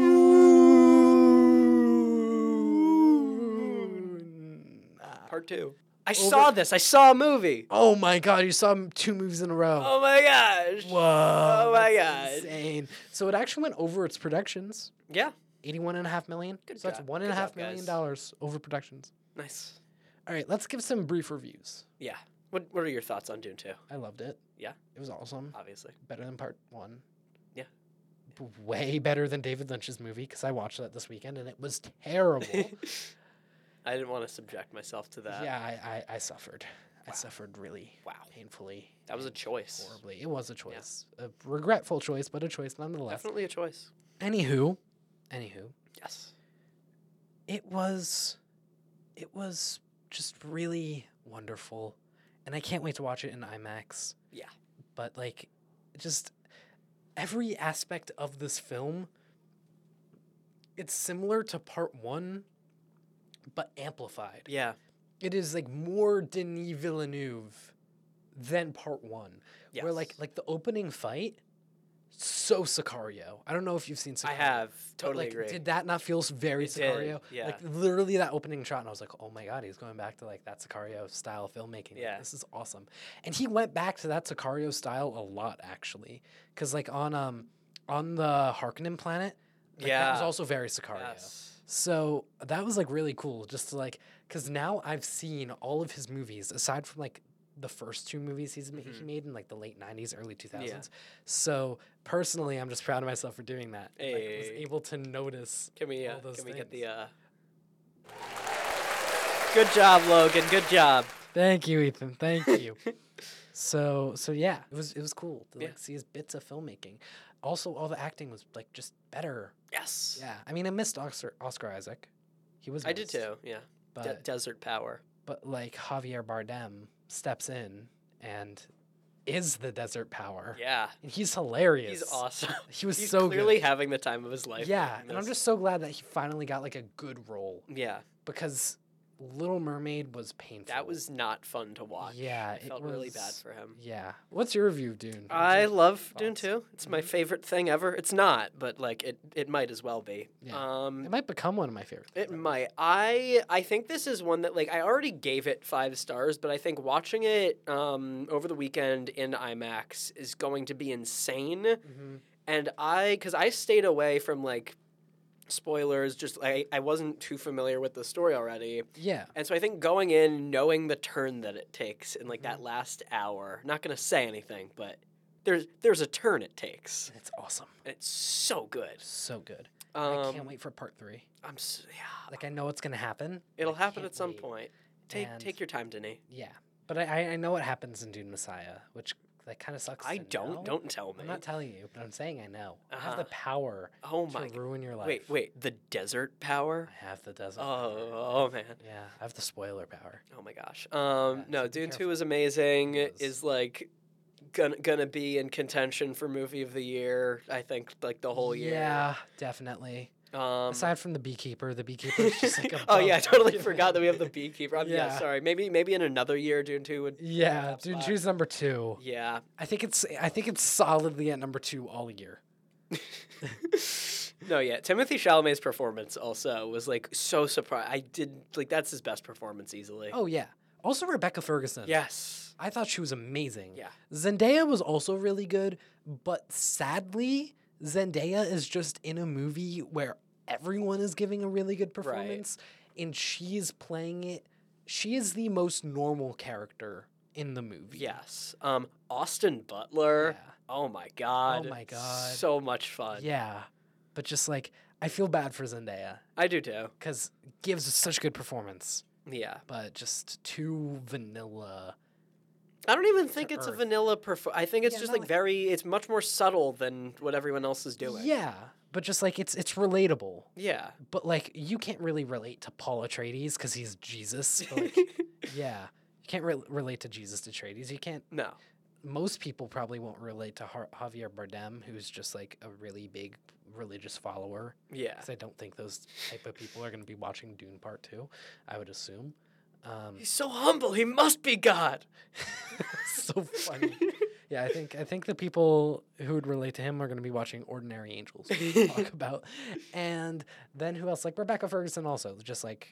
Dune. Part 2. I saw this. I saw a movie. Oh my god, you saw 2 movies in a row. Oh my gosh. Whoa. Oh my that's God. insane. So it actually went over its productions. Yeah. 81.5 million. Good So that's job. $1.5 Good job, million guys. dollars over productions. Nice. All right, let's give some brief reviews. Yeah. What are your thoughts on Dune 2? I loved it. Yeah. It was awesome. Obviously. Better than part 1. Yeah. Way better than David Lynch's movie because I watched that this weekend and it was terrible. I didn't want to subject myself to that. Yeah, I suffered. I Wow. suffered really Wow. painfully. That was a and choice. Horribly. It was a choice. A regretful choice, but a choice nonetheless. Definitely a choice. Anywho, Yes. it was just really wonderful. And I can't wait to watch it in IMAX. Yeah. But like just every aspect of this film, it's similar to part 1 but amplified. Yeah. It is like more Denis Villeneuve than part 1. Yes. Where like the opening fight, so Sicario. I don't know if you've seen Sicario. I have. but, Totally like, agree. Did that not feel very It did, Sicario? yeah. Like literally that opening shot, and I was like, oh my god, he's going back to like that Sicario style filmmaking. Like, Yeah. this is awesome. And he went back to that Sicario style a lot actually, because like on the Harkonnen planet, like, that was Yeah. also very Sicario. Yes. So that was like really cool, just to like, because now I've seen all of his movies aside from like the first 2 movies he made in like the late 90s, early 2000s. So personally, I'm just proud of myself for doing that. Like, I was Hey. able to notice. Can we all those get things. the Good job, Logan. Good job. Thank you, Ethan. Thank you. So yeah, it was cool to like Yeah. see his bits of filmmaking. Also, all the acting was like just better. Yes. Yeah, I mean, I missed Oscar Isaac. He was. I did missed, too. Yeah. But Desert Power. but like Javier Bardem steps in and is the desert power. Yeah. And he's hilarious. He's awesome. He was He's so clearly good. having the time of his life. Yeah, doing and I'm this. just so glad that he finally got like a good role Yeah. because Little Mermaid was painful. That was not fun to watch. Yeah, It it felt really bad was- for him. Yeah. What's your review of Dune? I love Dune thoughts? 2. It's my Mhm. favorite thing ever. It's not, but like it might as well be. Yeah. It might become one of my favorites. It might. I think this is one that like I already gave it 5 stars, but I think watching it over the weekend in IMAX is going to be insane. Mhm. And because I stayed away from like spoilers, just I wasn't too familiar with the story already. Yeah. And so I think going in, knowing the turn that it takes in like Mm-hmm. that last hour, not gonna say anything, but there's a turn it takes, It's awesome. and it's so good. So good. I can't wait for part 3. Yeah, Like I know it's gonna happen. but it'll I happen can't at some wait. point. And- Take your time, Denis. Yeah. But I know what happens in Dune Messiah, which like kind of sucks. I to don't. know. Don't tell me. I'm not telling you, but I'm saying I know. I have Uh-huh. the power Oh to my. ruin your life. Wait. The desert power. I have the desert. power. Oh man. Yeah, I have the spoiler power. Oh my gosh. so No, be Dune 2 careful. is amazing. It is. Is like gonna be in contention for movie of the year. I think like the whole year. Yeah, definitely. Aside Aside from the beekeeper is just like oh yeah, I totally above forgot that we have the everything. beekeeper. Yeah, Yeah. sorry. Maybe in another year, Dune 2 would. Yeah, perhaps Dune not. 2's number 2. Yeah. I think it's solidly at number 2 all year. No, yeah. Timothy Chalamet's performance also was like so surprised. I did like that's his best performance easily. Oh yeah. Also Rebecca Ferguson. Yes. I thought she was amazing. Yeah. Zendaya was also really good, but sadly, Zendaya is just in a movie where everyone is giving a really good performance and she's playing it. She is the most normal character in the movie. Yes. Austin Butler. Yeah. Oh my god. Oh my God. So much fun. Yeah. But just like I feel bad for Zendaya I do too. cuz gives such good performance, Yeah. but just too vanilla. I don't even think To it's a Earth. vanilla I think it's Yeah, just not like very it's much more subtle than what everyone else is doing. Yeah, but just like it's relatable. Yeah. But like you can't really relate to Paul Atreides because he's Jesus. But, like, yeah, you can't relate to Jesus Atreides. You can't. No. most people probably won't relate to Javier Bardem, who's just like a really big religious follower. Yeah. Because I don't think those type of people are going to be watching Dune Part 2, I would assume. He's so humble. He must be God. So funny. Yeah, I think the people who would relate to him are going to be watching Ordinary Angels, which we'll talk about. And then who else? Like Rebecca Ferguson also, just like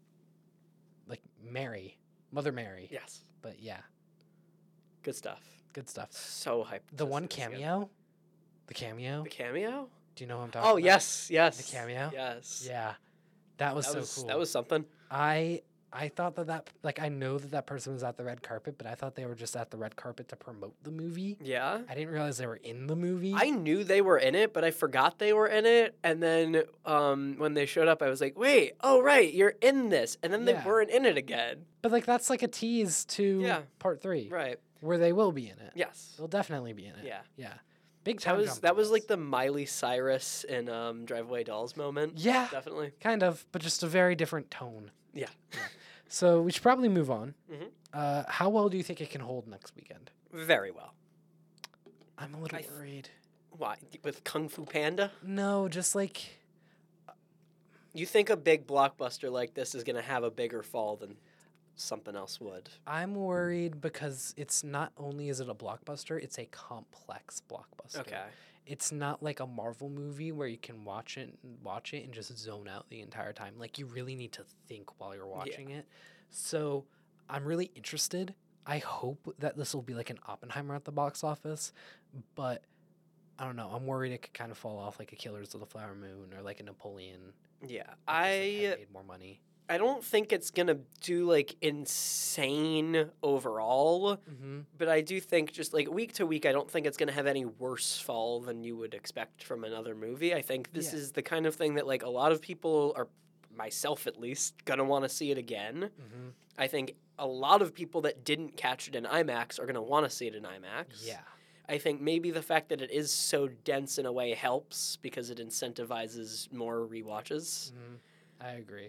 Mary, Mother Mary. Yes. But yeah, Good stuff. good stuff. So hyped. The this one is good. cameo? The cameo? The cameo? Do you know who I'm talking Oh, about? yes. Yes. The cameo? Yes. Yeah. That was so cool. That was something. I thought that like I know that person was at the red carpet, but I thought they were just at the red carpet to promote the movie. Yeah. I didn't realize they were in the movie. I knew they were in it, but I forgot they were in it. And then when they showed up, I was like, wait, oh, right, you're in this. And then they Yeah. weren't in it again. But like that's like a tease to Yeah. part 3, Right. where they will be in it. Yes. They'll definitely be in it. Yeah. Yeah. Big That time was jump that on was this. like the Miley Cyrus in Drive Away Dolls moment. Yeah, Definitely. kind of, but just a very different tone. Yeah. So we should probably move on. Mhm. How well do you think it can hold next weekend? Very well. I'm a little I th- worried. Why? With Kung Fu Panda? No, just like You think a big blockbuster like this is going to have a bigger fall than something else would? I'm worried because it's not only is it a blockbuster, it's a complex blockbuster. Okay. It's not like a Marvel movie where you can watch it and just zone out the entire time. Like you really need to think while you're watching it. So I'm really interested. I hope that this will be like an Oppenheimer at the box office, but I don't know. I'm worried it could kind of fall off like a Killers of the Flower Moon or like a Napoleon. Yeah. that just, like, had made more money. I don't think it's going to do like insane overall, Mm-hmm. but I do think just like week to week, I don't think it's going to have any worse fall than you would expect from another movie. I think this Yeah. is the kind of thing that like a lot of people are, myself at least, going to want to see it again. Mm-hmm. I think a lot of people that didn't catch it in IMAX are going to want to see it in IMAX. Yeah. I think maybe the fact that it is so dense in a way helps because it incentivizes more rewatches. Mm-hmm. I agree.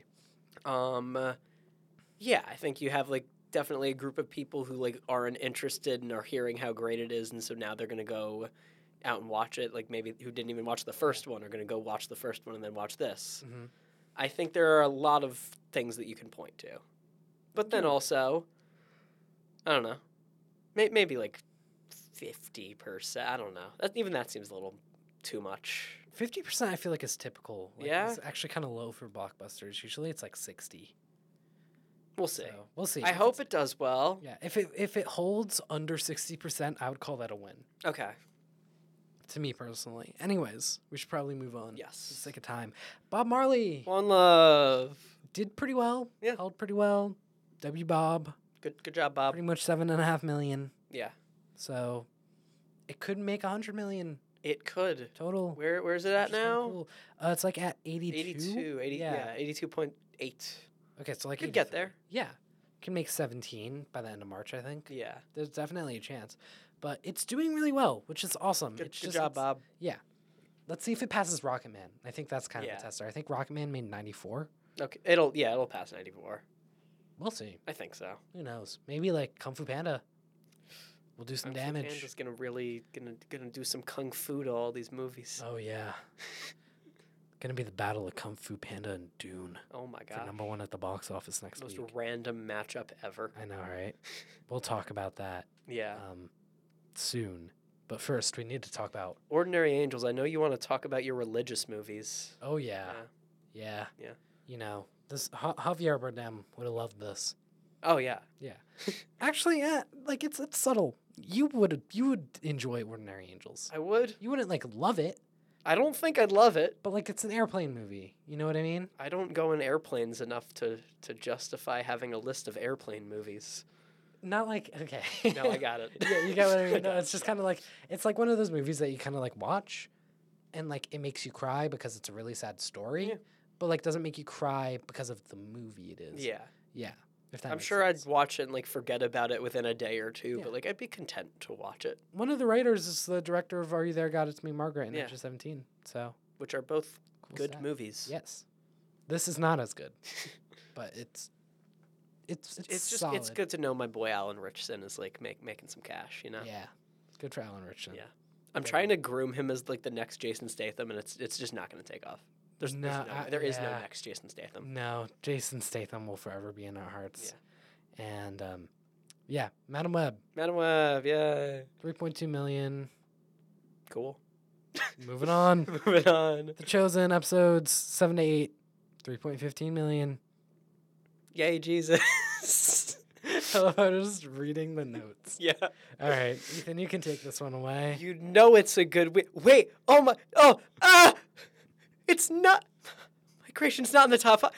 Yeah, I think you have like definitely a group of people who like aren't interested and are hearing how great it is, and so now they're gonna go out and watch it. Like maybe who didn't even watch the first one are gonna go watch the first one and then watch this. Mm-hmm. I think there are a lot of things that you can point to, but then Yeah. also, I don't know, maybe like 50%. I don't know. Even that seems a little too much. 50% I feel like is typical. Like, Yeah? It's actually kind of low for blockbusters. Usually it's like 60. We'll see. So we'll see. I If hope it's- it does well. Yeah, if it holds under 60%, I would call that a win. Okay. To me personally. Anyways, we should probably move on. Yes. For the sake of time. Bob Marley One love. did pretty well. Yeah. Held pretty well. W Bob. Good job, Bob. Pretty much 7.5 million. Yeah. So it could make 100 million It could. total. Where's it at which is kinda now? cool. It's like at 82. 82. 80, yeah. 82.8. Okay, so like Could get 83. there. Yeah. Can make 17 by the end of March, I think. Yeah. There's definitely a chance. But it's doing really well, which is awesome. Good, It's good just, job, it's- Bob. Yeah. Let's see if it passes Rocket Man. I think that's kind of Yeah. a tester. I think Rocket Man made 94. Okay. It'll pass 94. We'll see. I think so. Who knows? Maybe like Kung Fu Panda will do some damage. Panda's gonna really gonna do some kung fu to all these movies. Oh yeah. Gonna be the battle of Kung Fu Panda and Dune Oh my for god. number one at the box office next Most week. random matchup ever. I know, right? We'll talk about that Yeah. soon. But first, we need to talk about. Ordinary Angels. I know you want to talk about your religious movies. Oh yeah, Yeah. yeah. Yeah. You know, this Javier Bardem would have loved this. Oh yeah. Yeah. Actually, yeah, like it's subtle. You would enjoy Ordinary Angels. I would. You wouldn't like love it, I don't think I'd love it. but like it's an airplane movie. You know what I mean? I don't go in airplanes enough to justify having a list of airplane movies. Not like okay. No, I got it. Yeah, you get what I I mean. No, got it's just kind of like it's like one of those movies that you kind of like watch, and like it makes you cry because it's a really sad story, Yeah. but like doesn't make you cry because of the movie it is. Yeah. Yeah. If that I'm makes sure sense. I'd watch it and like forget about it within a day or two, Yeah. but like I'd be content to watch it, One of the writers is the director of Are You There, God? It's Me, Margaret, and Yeah. Edge of 17. So which are both cool good stuff. movies. Yes. This is not as good, but it's It's just solid. it's good to know my boy Alan Richardson is like making some cash, you know. Yeah, good for Alan Richardson. Yeah. I'm Good. trying to groom him as like the next Jason Statham, and it's just not going to take off. There is no yeah. next Jason Statham. No, Jason Statham will forever be in our hearts. Yeah. And yeah, Madam Web, Madam Web, yeah, 3.2 million. cool. Moving on. Moving on. The Chosen episodes 7 to 8, 3.15 million. Yay, Jesus. I love how just reading the notes. Yeah. All right, Ethan, you can take this one away. You know it's a good wait. It's not. Migration's not in the top 5.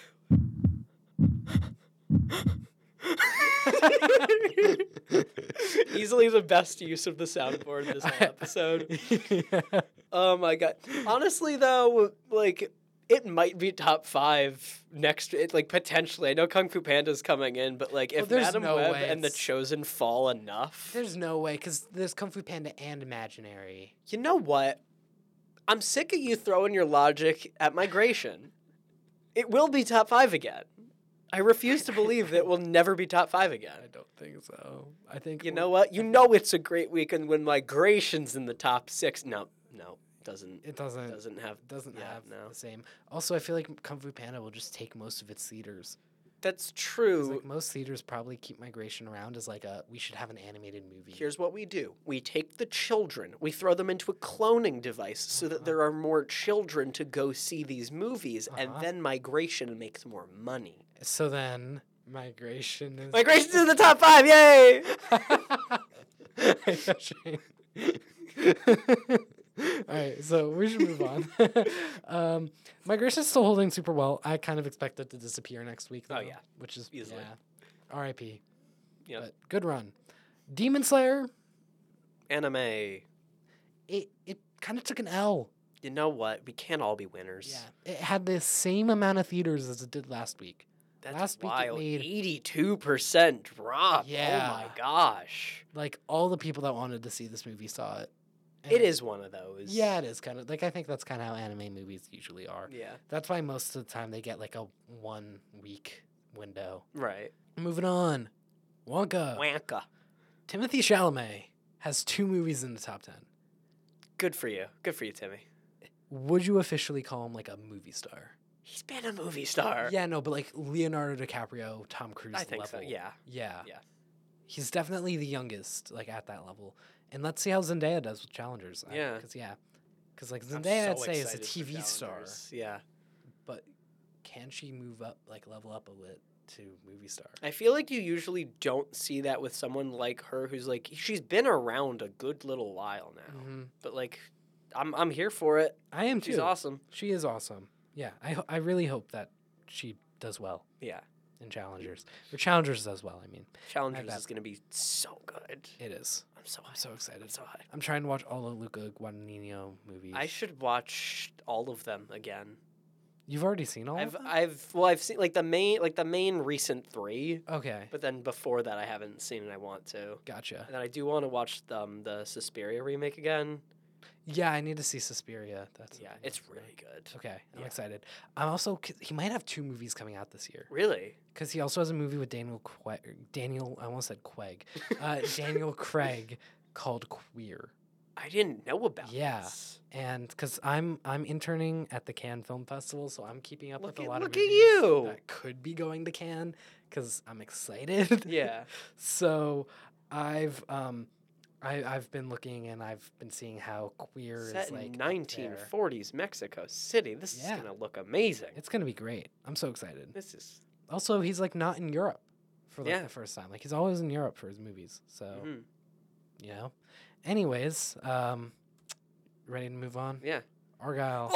Easily the best use of the soundboard this whole episode. Yeah. Oh my god. Honestly though, like it might be top 5 next. Potentially. I know Kung Fu Panda's coming in, but like if there's Madam no Web way and The it's- Chosen fall enough. There's no way, because there's Kung Fu Panda and Imaginary. You know what? I'm sick of you throwing your logic at Migration. It will be top 5 again. I refuse to believe that it will never be top 5 again. I don't think so. I think You know what? You know it's a great weekend when Migration's in the top 6. No, doesn't. it doesn't have have no. the same. Also, I feel like Kung Fu Panda will just take most of its theaters. That's 'Cause, true. like, most theaters probably keep Migration around as like we should have an animated movie. Here's what we do. We take the children, we throw them into a cloning device so that there are more children to go see these movies, and then Migration makes more money. So then Migration is Migration's in the top 5, yay! All right, so we should move on. Migration's still holding super well. I kind of expect it to disappear next week, though. Oh, yeah. Which is Easily. Yeah. R.I.P. Yep. But good run. Demon Slayer, Anime. it kind of took an L. You know what? We can't all be winners. Yeah. It had the same amount of theaters as it did last week. That's Last week it wild. made- 82% drop. Yeah. Oh my gosh. Like, all the people that wanted to see this movie saw it. It And- is one of those. Yeah, it is kind of. Like, I think that's kind of how anime movies usually are. Yeah. That's why most of the time they get, like, a 1 week window. Right. Moving on. Wonka. Wanka. Timothy Chalamet has 2 movies in the top 10. Good for you. Good for you, Timmy. Would you officially call him, like, a movie star? He's been a movie star. Yeah, no, but, like, Leonardo DiCaprio, Tom Cruise I think so. level. Yeah. Yeah. Yeah. He's definitely the youngest, like, at that level. And let's see how Zendaya does with Challengers. Yeah. Because, like, I'm Zendaya, so I'd say, is a excited for TV star. Challengers. Yeah. But can she move up, like, level up a bit to movie star? I feel like you usually don't see that with someone like her who's like she's been around a good little while now. Mm-hmm. But like I'm here for it. I am too. She's awesome. She is awesome. Yeah, I really hope that she does well Yeah. in Challengers. Or Challengers does well, I mean. Challengers bet. is going to be so good. It is. I'm so hyped. So excited. I'm so hyped. I'm trying to watch all the Luca Guadagnino movies. I should watch all of them again. You've already seen all of them? I've seen like the main recent 3, Okay, but then before that I haven't seen and I want to. gotcha. And then I do want to watch the Suspiria remake again. Yeah, I need to see Suspiria. That's Yeah, it's really good. Okay, I'm Yeah. excited. I'm also he might have 2 movies coming out this year Really? because he also has a movie with Daniel I almost said Quaid. Daniel Craig called Queer. I didn't know about Yeah. this. And because I'm interning at the Cannes Film Festival, so I'm keeping up with a lot of Look at movies you. that could be going to Cannes because I'm excited. Yeah. So I've been looking and I've been seeing how Queer Set is like in up there. 1940s Mexico City. This is Yeah. gonna look amazing. It's gonna be great. I'm so excited. This is Also, he's like not in Europe for like Yeah. the first time. Like he's always in Europe for his movies. So mhm. you know. Anyways, ready to move on? Yeah. Argyle.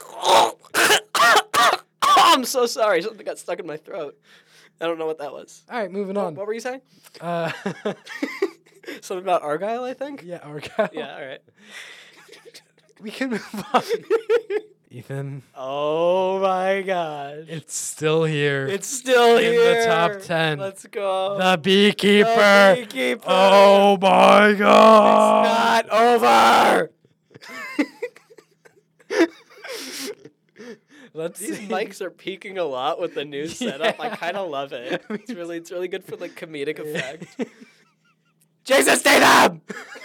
I'm so sorry. Something got stuck in my throat. I don't know what that was. All right, moving on. What were you saying? Uh, Something about Argyle, I think. yeah, Argyle. Yeah. All right. We can move on. Ethan, Oh my god. it's still here. It's still in here. the top 10. Let's go. The Beekeeper. The Beekeeper. Oh my god. It's not over. Let's These see. mics are peaking a lot with the new setup. I kind of love it. It's really good for like comedic effect. Jason Statham.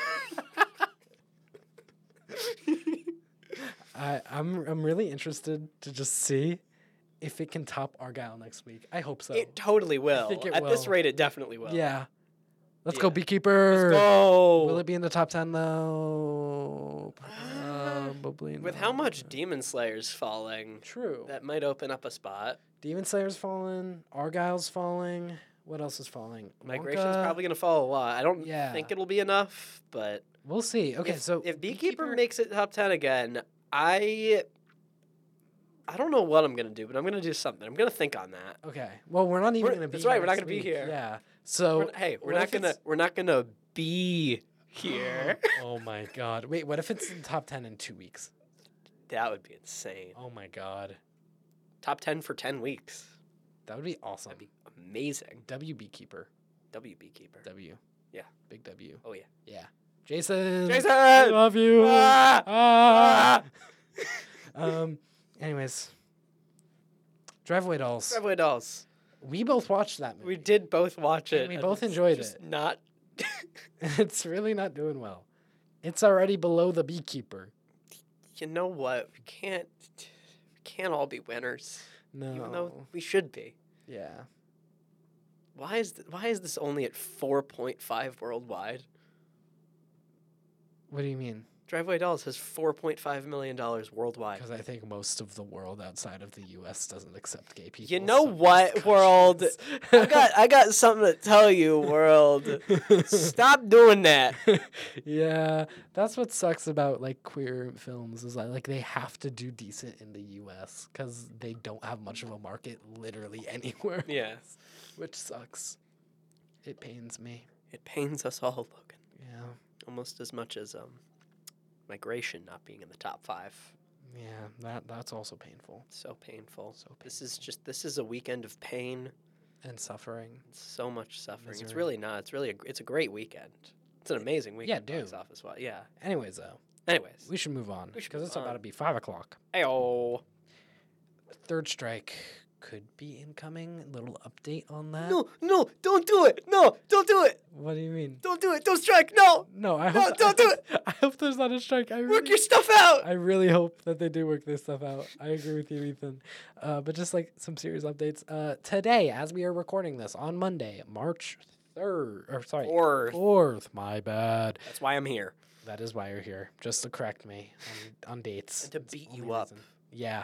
I'm really interested to just see if it can top Argyle next week. I hope so. It totally will. think it At this will. rate, it definitely will. Yeah. Let's Yeah. go, Beekeeper. Let's go. Will it be in the top 10 though? Probably With not. how much Demon Slayer's falling, True. that might open up a spot. Demon Slayer's falling. Argyle's falling. What else is falling? Migration's Wonka? probably going to fall a lot. I don't Yeah. think it'll be enough, but We'll see. Okay, so if Beekeeper makes it top 10 again, I don't know what I'm going to do, but I'm going to do something. I'm going to think on that. Okay. Well, we're not even We're- going to be. that's right, here we're not next gonna be week. here. Yeah. So We're what not if going to it's- we're not going to be here. Oh my god. Wait, what if it's in top 10 in 2 weeks? That would be insane. Oh my god. Top 10 for 10 weeks. That would be awesome. That'd be amazing. W Beekeeper. W Beekeeper. W. Yeah. Big W. Oh yeah. Yeah. Jason. Jason! I love you. Ah! Anyways. Driveway Dolls. Driveway Dolls. We both watched that movie. We did both watch it. And we and both it's enjoyed just it. Not. It's really not doing well. It's already below the Beekeeper. You know what? We can't all be winners. No. Even though we should be. Yeah. Why is this only at 4.5 worldwide? What do you mean? Driveway Dolls has $4.5 million worldwide. Because I think most of the world outside of the U.S. doesn't accept gay people. You know so what, these world? countries- I got something to tell you, world. Stop doing that. Yeah, that's what sucks about like queer films is like they have to do decent in the U.S. because they don't have much of a market literally anywhere. Yeah. Which sucks. It pains me. It pains us all, Logan. Yeah. Almost as much as Migration not being in the top 5. Yeah, that's also painful. So painful. So This is a weekend of pain. and suffering. So much suffering. It's Misery. really not. It's a great weekend. It's an amazing weekend. Yeah, box office wise. Yeah. Anyways, though, Anyways. we should move on We should because move it's about on. to be 5 o'clock. Ayo. Third Strike could be incoming. Little update on that. No, don't do it. No, don't do it. What do you mean? Don't do it. Don't strike. No. No, I No, hope. don't do it. I hope there's not a strike. Work your stuff out. I really hope that they do work this stuff out. I agree with you, Ethan. But just like some serious updates. Today, as we are recording this on Monday, March 3rd, or sorry, Or 4th. My bad. that's why I'm here. That is why you're here, just to correct me on dates. And to It's the beat only you up. reason. Yeah.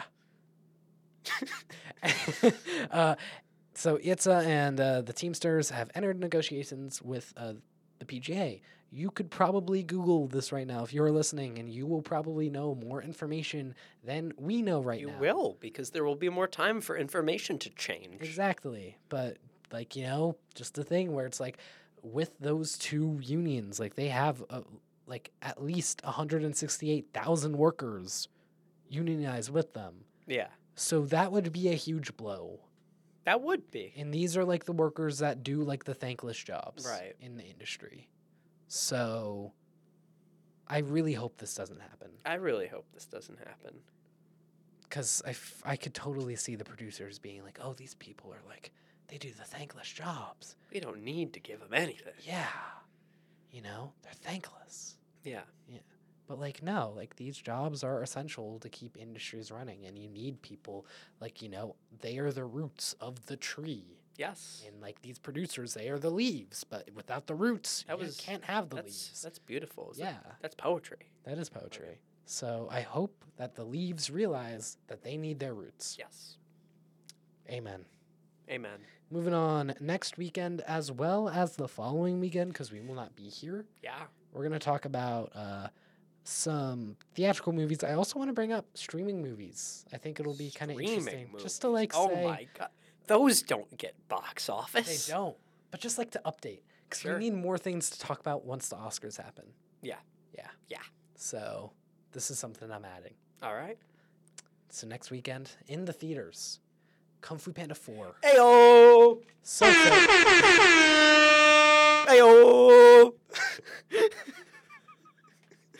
So ITSA and the Teamsters have entered negotiations with the PGA. You could probably Google this right now if you're listening, and you will probably know more information than we know right You now. will, because there will be more time for information to change. Exactly. But, like, you know, just the thing where it's like with those two unions, like, they have, like, at least 168,000 workers unionized with them. Yeah, So that would be a huge blow. that would be. And these are, like, the workers that do, like, the thankless jobs Right. in the industry. So I really hope this doesn't happen. I really hope this doesn't happen. Because I could totally see the producers being like, oh, these people are, like, they do the thankless jobs. We don't need to give them anything. Yeah. You know, they're thankless. Yeah. But, like, no, like, these jobs are essential to keep industries running. And you need people, like, you know, they are the roots of the tree. Yes. And, like, these producers, they are the leaves. But without the roots, you can't have the leaves. That's beautiful. Yeah, That's poetry. that is poetry. So I hope that the leaves realize that they need their roots. Yes. Amen. Amen. Moving on, next weekend as well as the following weekend, because we will not be here, Yeah. we're going to talk about some theatrical movies. I also want to bring up streaming movies. I think it'll be kind of Streaming interesting. movies. Just to, like, Oh say... my god. Those don't get box They office. don't. But just, like, to update. Because Sure. we need more things to talk about once the Oscars happen. Yeah. Yeah. Yeah. So this is something I'm adding. All right. So next weekend, in the theaters, Kung Fu Panda 4. Ayo. So excited. Ayo. I'm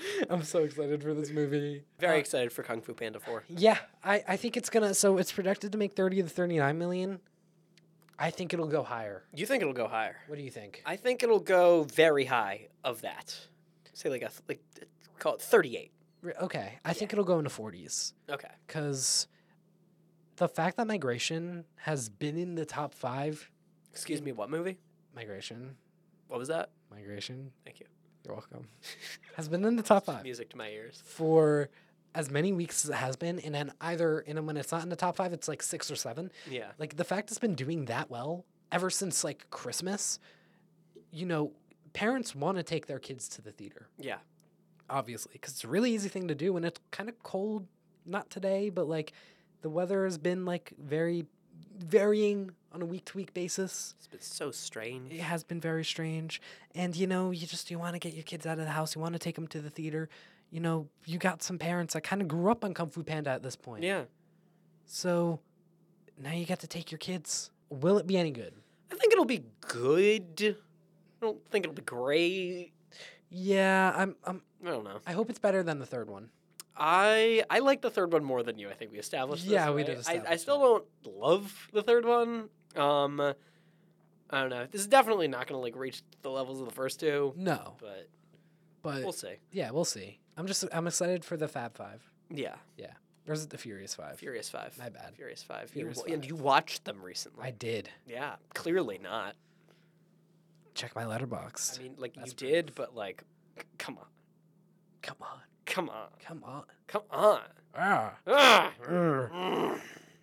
I'm so excited for this movie. Very excited for Kung Fu Panda 4. Yeah, I think it's gonna. So it's projected to make 30 to 39 million. I think it'll go higher. You think it'll go higher? What do you think? I think it'll go very high of that. Say call it 38. Okay, I think it'll go into 40s Okay. because the fact that Migration has been in the top 5. Excuse me, what movie? Migration. What was that? Migration. Thank you. You're welcome. Has been in the top 5 Music to my ears. for as many weeks as it has been, and then when it's not in the top 5, it's like 6 or 7. Yeah. Like the fact it's been doing that well ever since like Christmas. You know, parents want to take their kids to the theater, Yeah. obviously, because it's a really easy thing to do when it's kind of cold. Not today, but like the weather has been like very varying on a week to week basis. It's been so strange. It has been very strange. And, you know, you want to get your kids out of the house. You want to take them to the theater. You know, you got some parents that kind of grew up on Kung Fu Panda at this point. Yeah. So now you get to take your kids. Will it be any good? I think it'll be good. I don't think it'll be great. Yeah, I don't know. I hope it's better than the third one. I like the third one more than you. I think we established this. Yeah, we right? did I establish still that. don't love the third one. I don't know. This is definitely not going to like reach the levels of the first two, No, but but we'll see. yeah, we'll see. I'm excited for the Fab Five. Yeah. Or is it the Furious Five? Furious 5. My bad. Furious 5. Furious And 5. you watched them recently. I did. Yeah, clearly not. Check my letterbox. I mean, like That's you did, but like, come on. Come on. Come on. Come on. Come on. Ah. Ah. Mm.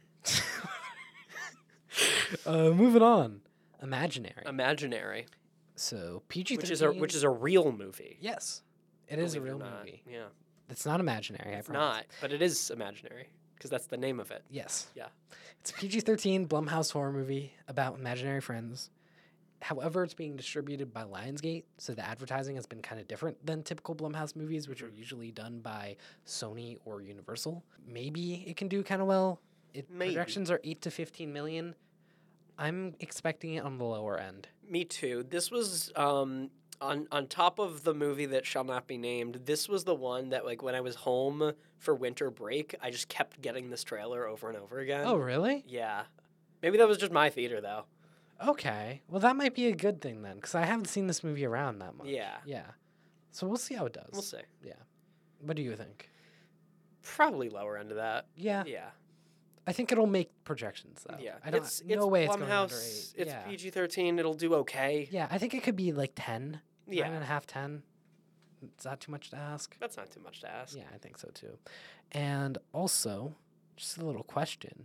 Moving on. Imaginary. Imaginary, So PG-13. which is a real movie. Yes, it is a believe it real or not. movie. Yeah, It's not imaginary. it's I promise. not, but it is imaginary because that's the name of it. Yes. Yeah. It's a PG-13 Blumhouse horror movie about imaginary friends. However, it's being distributed by Lionsgate, so the advertising has been kind of different than typical Blumhouse movies, which are usually done by Sony or Universal. Maybe it can do kind of well. Maybe. Projections are 8 to 15 million. I'm expecting it on the lower end. Me too. This was on top of the movie that shall not be named. This was the one that like when I was home for winter break, I just kept getting this trailer over and over again. Oh, really? Yeah. Maybe that was just my theater though. Okay. Well, that might be a good thing then, because I haven't seen this movie around that much. Yeah. Yeah. So we'll see how it does. We'll see. What do you think? Probably lower end of that. Yeah. Yeah. I think it'll make projections, though. Yeah. I don't, it's no way it's going under Blumhouse. 8. It's yeah. PG-13. It'll do okay. Yeah, I think it could be like 10. Yeah. 9.5, 10. Is that too much to ask? That's not too much to ask. Yeah, I think so too. And also, just a little question.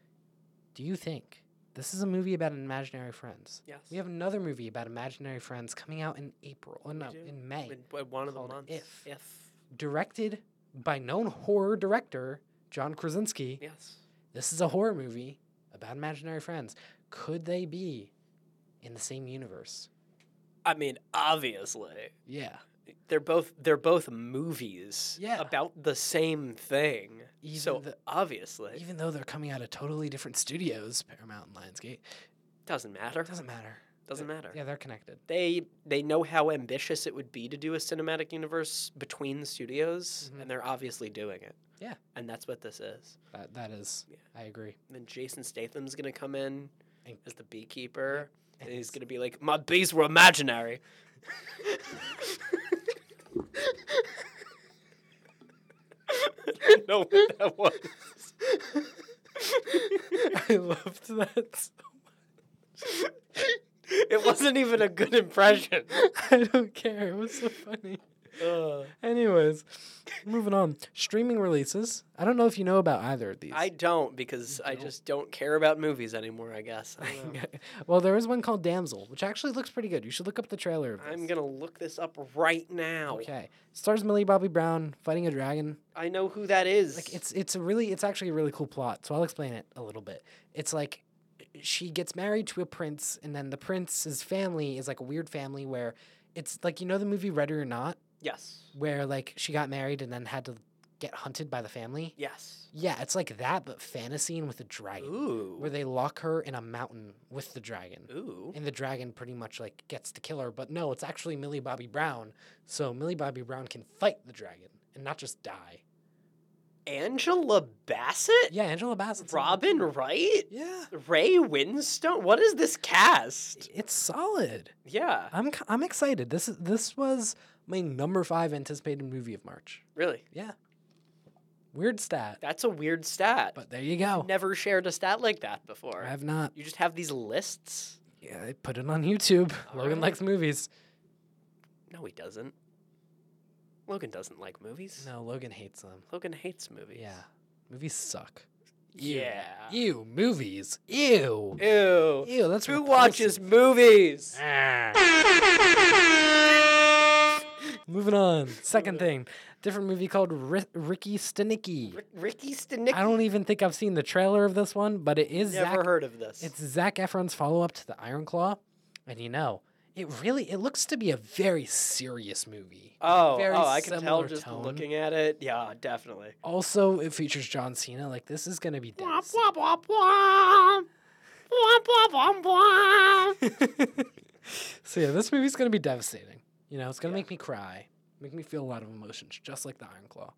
Do you think this is a movie about imaginary friends? Yes. We have another movie about imaginary friends coming out in April. Oh, no, do. in May. In one of the called months. If. Directed by known horror director John Krasinski. Yes. This is a horror movie about imaginary friends. Could they be in the same universe? I mean, obviously. Yeah. They're both movies Yeah. about the same thing. Even So the- obviously, Even though they're coming out of totally different studios, Paramount and Lionsgate, doesn't matter. doesn't matter. Doesn't matter. Yeah, they're connected. They know how ambitious it would be to do a cinematic universe between studios, Mhm. and they're obviously doing it. Yeah. And that's what this is. That is, Yeah. I agree. And then Jason Statham's gonna come in And- as the beekeeper, And and he's gonna be like, "My bees were imaginary." I don't know what that was. I loved that so It wasn't even a good impression. I don't care. It was so funny. Anyways, moving on. Streaming releases. I don't know if you know about either of these. I don't because I don't? just don't care about movies anymore, I guess. I don't know. Well, there is one called Damsel, which actually looks pretty good. You should look up the trailer of this. I'm going to look this up right now. Okay. Stars Millie Bobby Brown fighting a dragon. I know who that is. Like it's actually a really cool plot. So I'll explain it a little bit. It's like she gets married to a prince, and then the prince's family is like a weird family where it's like, you know, the movie Ready or Not, Yes. where like she got married and then had to get hunted by the family. Yes. Yeah, it's like that, but fantasy and with a dragon. Ooh. Where they lock her in a mountain with the dragon. Ooh. And the dragon pretty much like gets to kill her, but no, it's actually Millie Bobby Brown. So Millie Bobby Brown can fight the dragon and not just die. Angela Bassett? Yeah, Angela Bassett's in it. Robin Wright? Yeah, Ray Winstone? What is this cast? it's solid. Yeah. I'm excited. This was my number 5 anticipated movie of March. Really? Yeah, weird stat, That's a weird stat. but there you go. Never shared a stat like that before. I have not. You just have these lists? Yeah, I put it on YouTube. All Logan right. likes movies. No, he doesn't. Logan doesn't like movies. No, Logan hates them. Logan hates movies. Yeah, movies suck. Ew. Yeah. Ew, movies. Ew. Ew. Ew, that's Who repulsive. watches movies? Ah. Moving on. Second thing, different movie called Ricky Stenicki. Ricky Stenicki? I don't even think I've seen the trailer of this one, but it is Never heard of this. It's Zac Efron's follow-up to The Iron Claw, and it looks to be a very serious movie. Very I can tell similar just tone. looking at it. Yeah, definitely. Also, it features John Cena. Like, this is gonna be Womp, devastating. womp, womp, womp. Womp, womp, womp, womp. So yeah, this movie's gonna be devastating. You know, it's gonna Yeah. make me cry, make me feel a lot of emotions, just like The Iron Claw.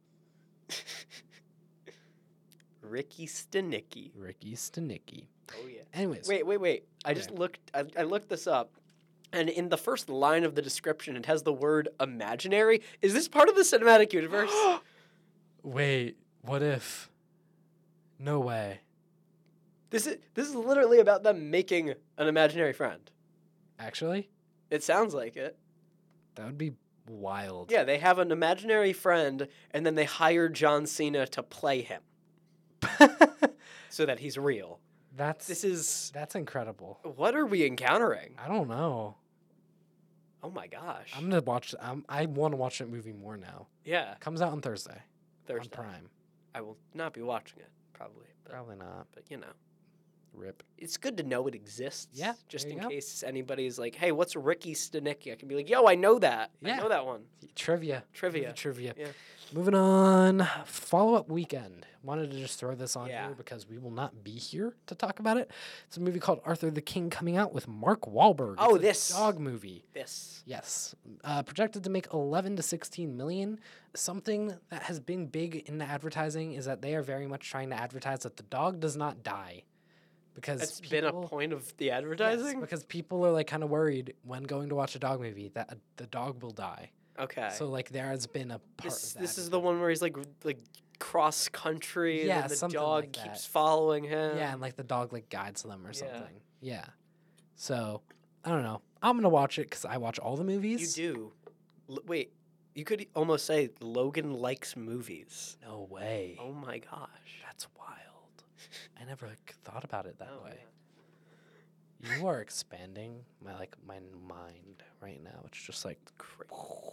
Ricky Stenicki. Ricky Stenicki. Oh, yeah. Anyways, Wait. I just looked. I looked this up, and in the first line of the description, it has the word imaginary. Is this part of the cinematic universe? wait, what if? No way. This is literally about them making an imaginary friend. Actually, It sounds like it. that would be wild. Yeah, they have an imaginary friend, and then they hire John Cena to play him so that he's real. that's incredible. What are we encountering? I don't know. Oh my gosh. I'm gonna watch. I want to watch that movie more now. Yeah, Comes out on Thursday. Thursday. On Prime. I will not be watching it, probably. Probably not. But you know. Rip. It's good to know it exists. Yeah, Just there in you go. case anybody's like, hey, what's Ricky Stenicki? I can be like, yo, I know that. I Yeah. know that one. Trivia. Trivia. Movie trivia. Yeah. Moving on. Follow-up Weekend. Wanted to just throw this on Yeah. here because we will not be here to talk about it. It's a movie called Arthur the King coming out with Mark Wahlberg. Oh, It's a this. dog movie. This. Yes. Projected to make 11 to 16 million. Something that has been big in the advertising is that they are very much trying to advertise that the dog does not die. Because That's been a point of the advertising? Yes, because people are like kind of worried when going to watch a dog movie that the dog will die. Okay. So like there has been a part this of that. is the one where he's like cross country Yeah, and the something dog like that. keeps following him. Yeah, and like the dog like guides them or Yeah. something. Yeah. So I don't know. I'm gonna watch it because I watch all the You movies. do. Wait, you could almost say Logan likes movies. No way. Oh my gosh. That's wild. I never thought about it that Oh, way. You are expanding my mind right now. It's just like Crazy.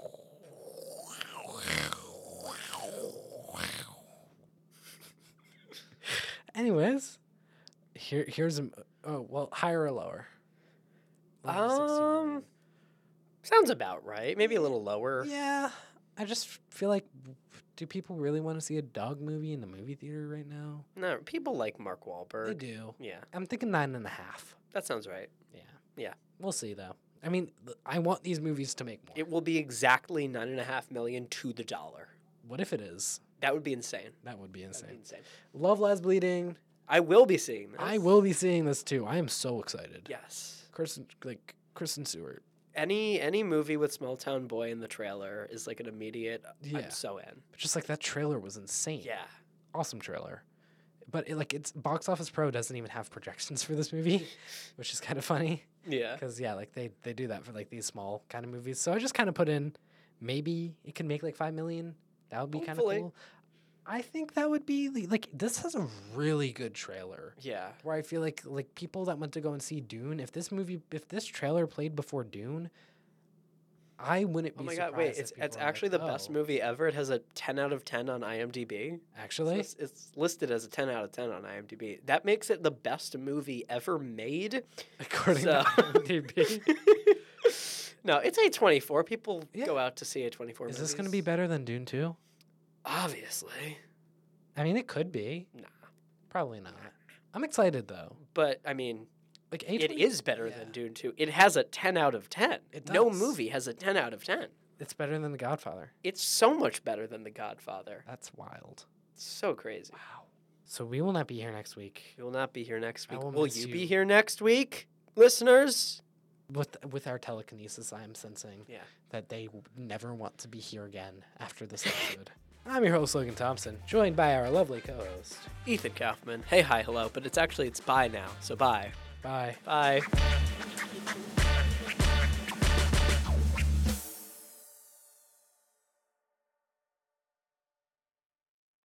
Anyways, here's a higher or lower? 11 to 16 million. Sounds about right. Maybe a little lower. Yeah, I just feel like, do people really want to see a dog movie in the movie theater right now? No, people like Mark Wahlberg. They do. Yeah, I'm thinking 9.5. that sounds right. Yeah. Yeah. We'll see though. I mean, I want these movies to make more. It will be exactly $9.5 million to the dollar. What if it is? That would be insane. That would be That would be insane. insane. Love Lies Bleeding. I will be seeing this. I will be seeing this too. I am so excited. Yes. Kristen Stewart. Any movie with Small Town Boy in the trailer is like an immediate. Yeah. I'm so in. But just like that trailer was insane. Yeah. Awesome trailer. But it's Box Office Pro doesn't even have projections for this movie, which is kind of funny. Yeah. Because yeah, like they do that for like these small kind of movies. So I just kind of put in maybe it could make like 5 million. That would be kind of Hopefully. cool. I think that would be like this has a really good trailer. Yeah. Where I feel like people that went to go and see Dune, if this trailer played before Dune, I wouldn't be Oh my surprised. god! Wait, if it's people are actually like, the best "Oh, movie ever. It has a 10 out of 10 on IMDb. Actually, It's listed as a 10 out of 10 on IMDb. That makes it the best movie ever made. according So- to IMDb. No, it's A24. People Yeah. go out to see A24 Is movies. this going to be better than Dune 2? Obviously. I mean, it could be. Nah. Probably not. I'm excited, though. But, I mean, Like it is better than Dune 2. It has a 10 out of 10. It No does. movie has a 10 out of 10. It's better than The Godfather. It's so much better than The Godfather. That's wild. It's so crazy. Wow. So we will not be here next week. We will not be here next I week. will Will miss you you. be here next week, listeners? With our telekinesis, I am sensing Yeah. that they never want to be here again after this episode. I'm your host, Logan Thompson, joined by our lovely co-host. Ethan Kaufman. Hey, hi, hello. But it's bye now. So bye. Bye. Bye.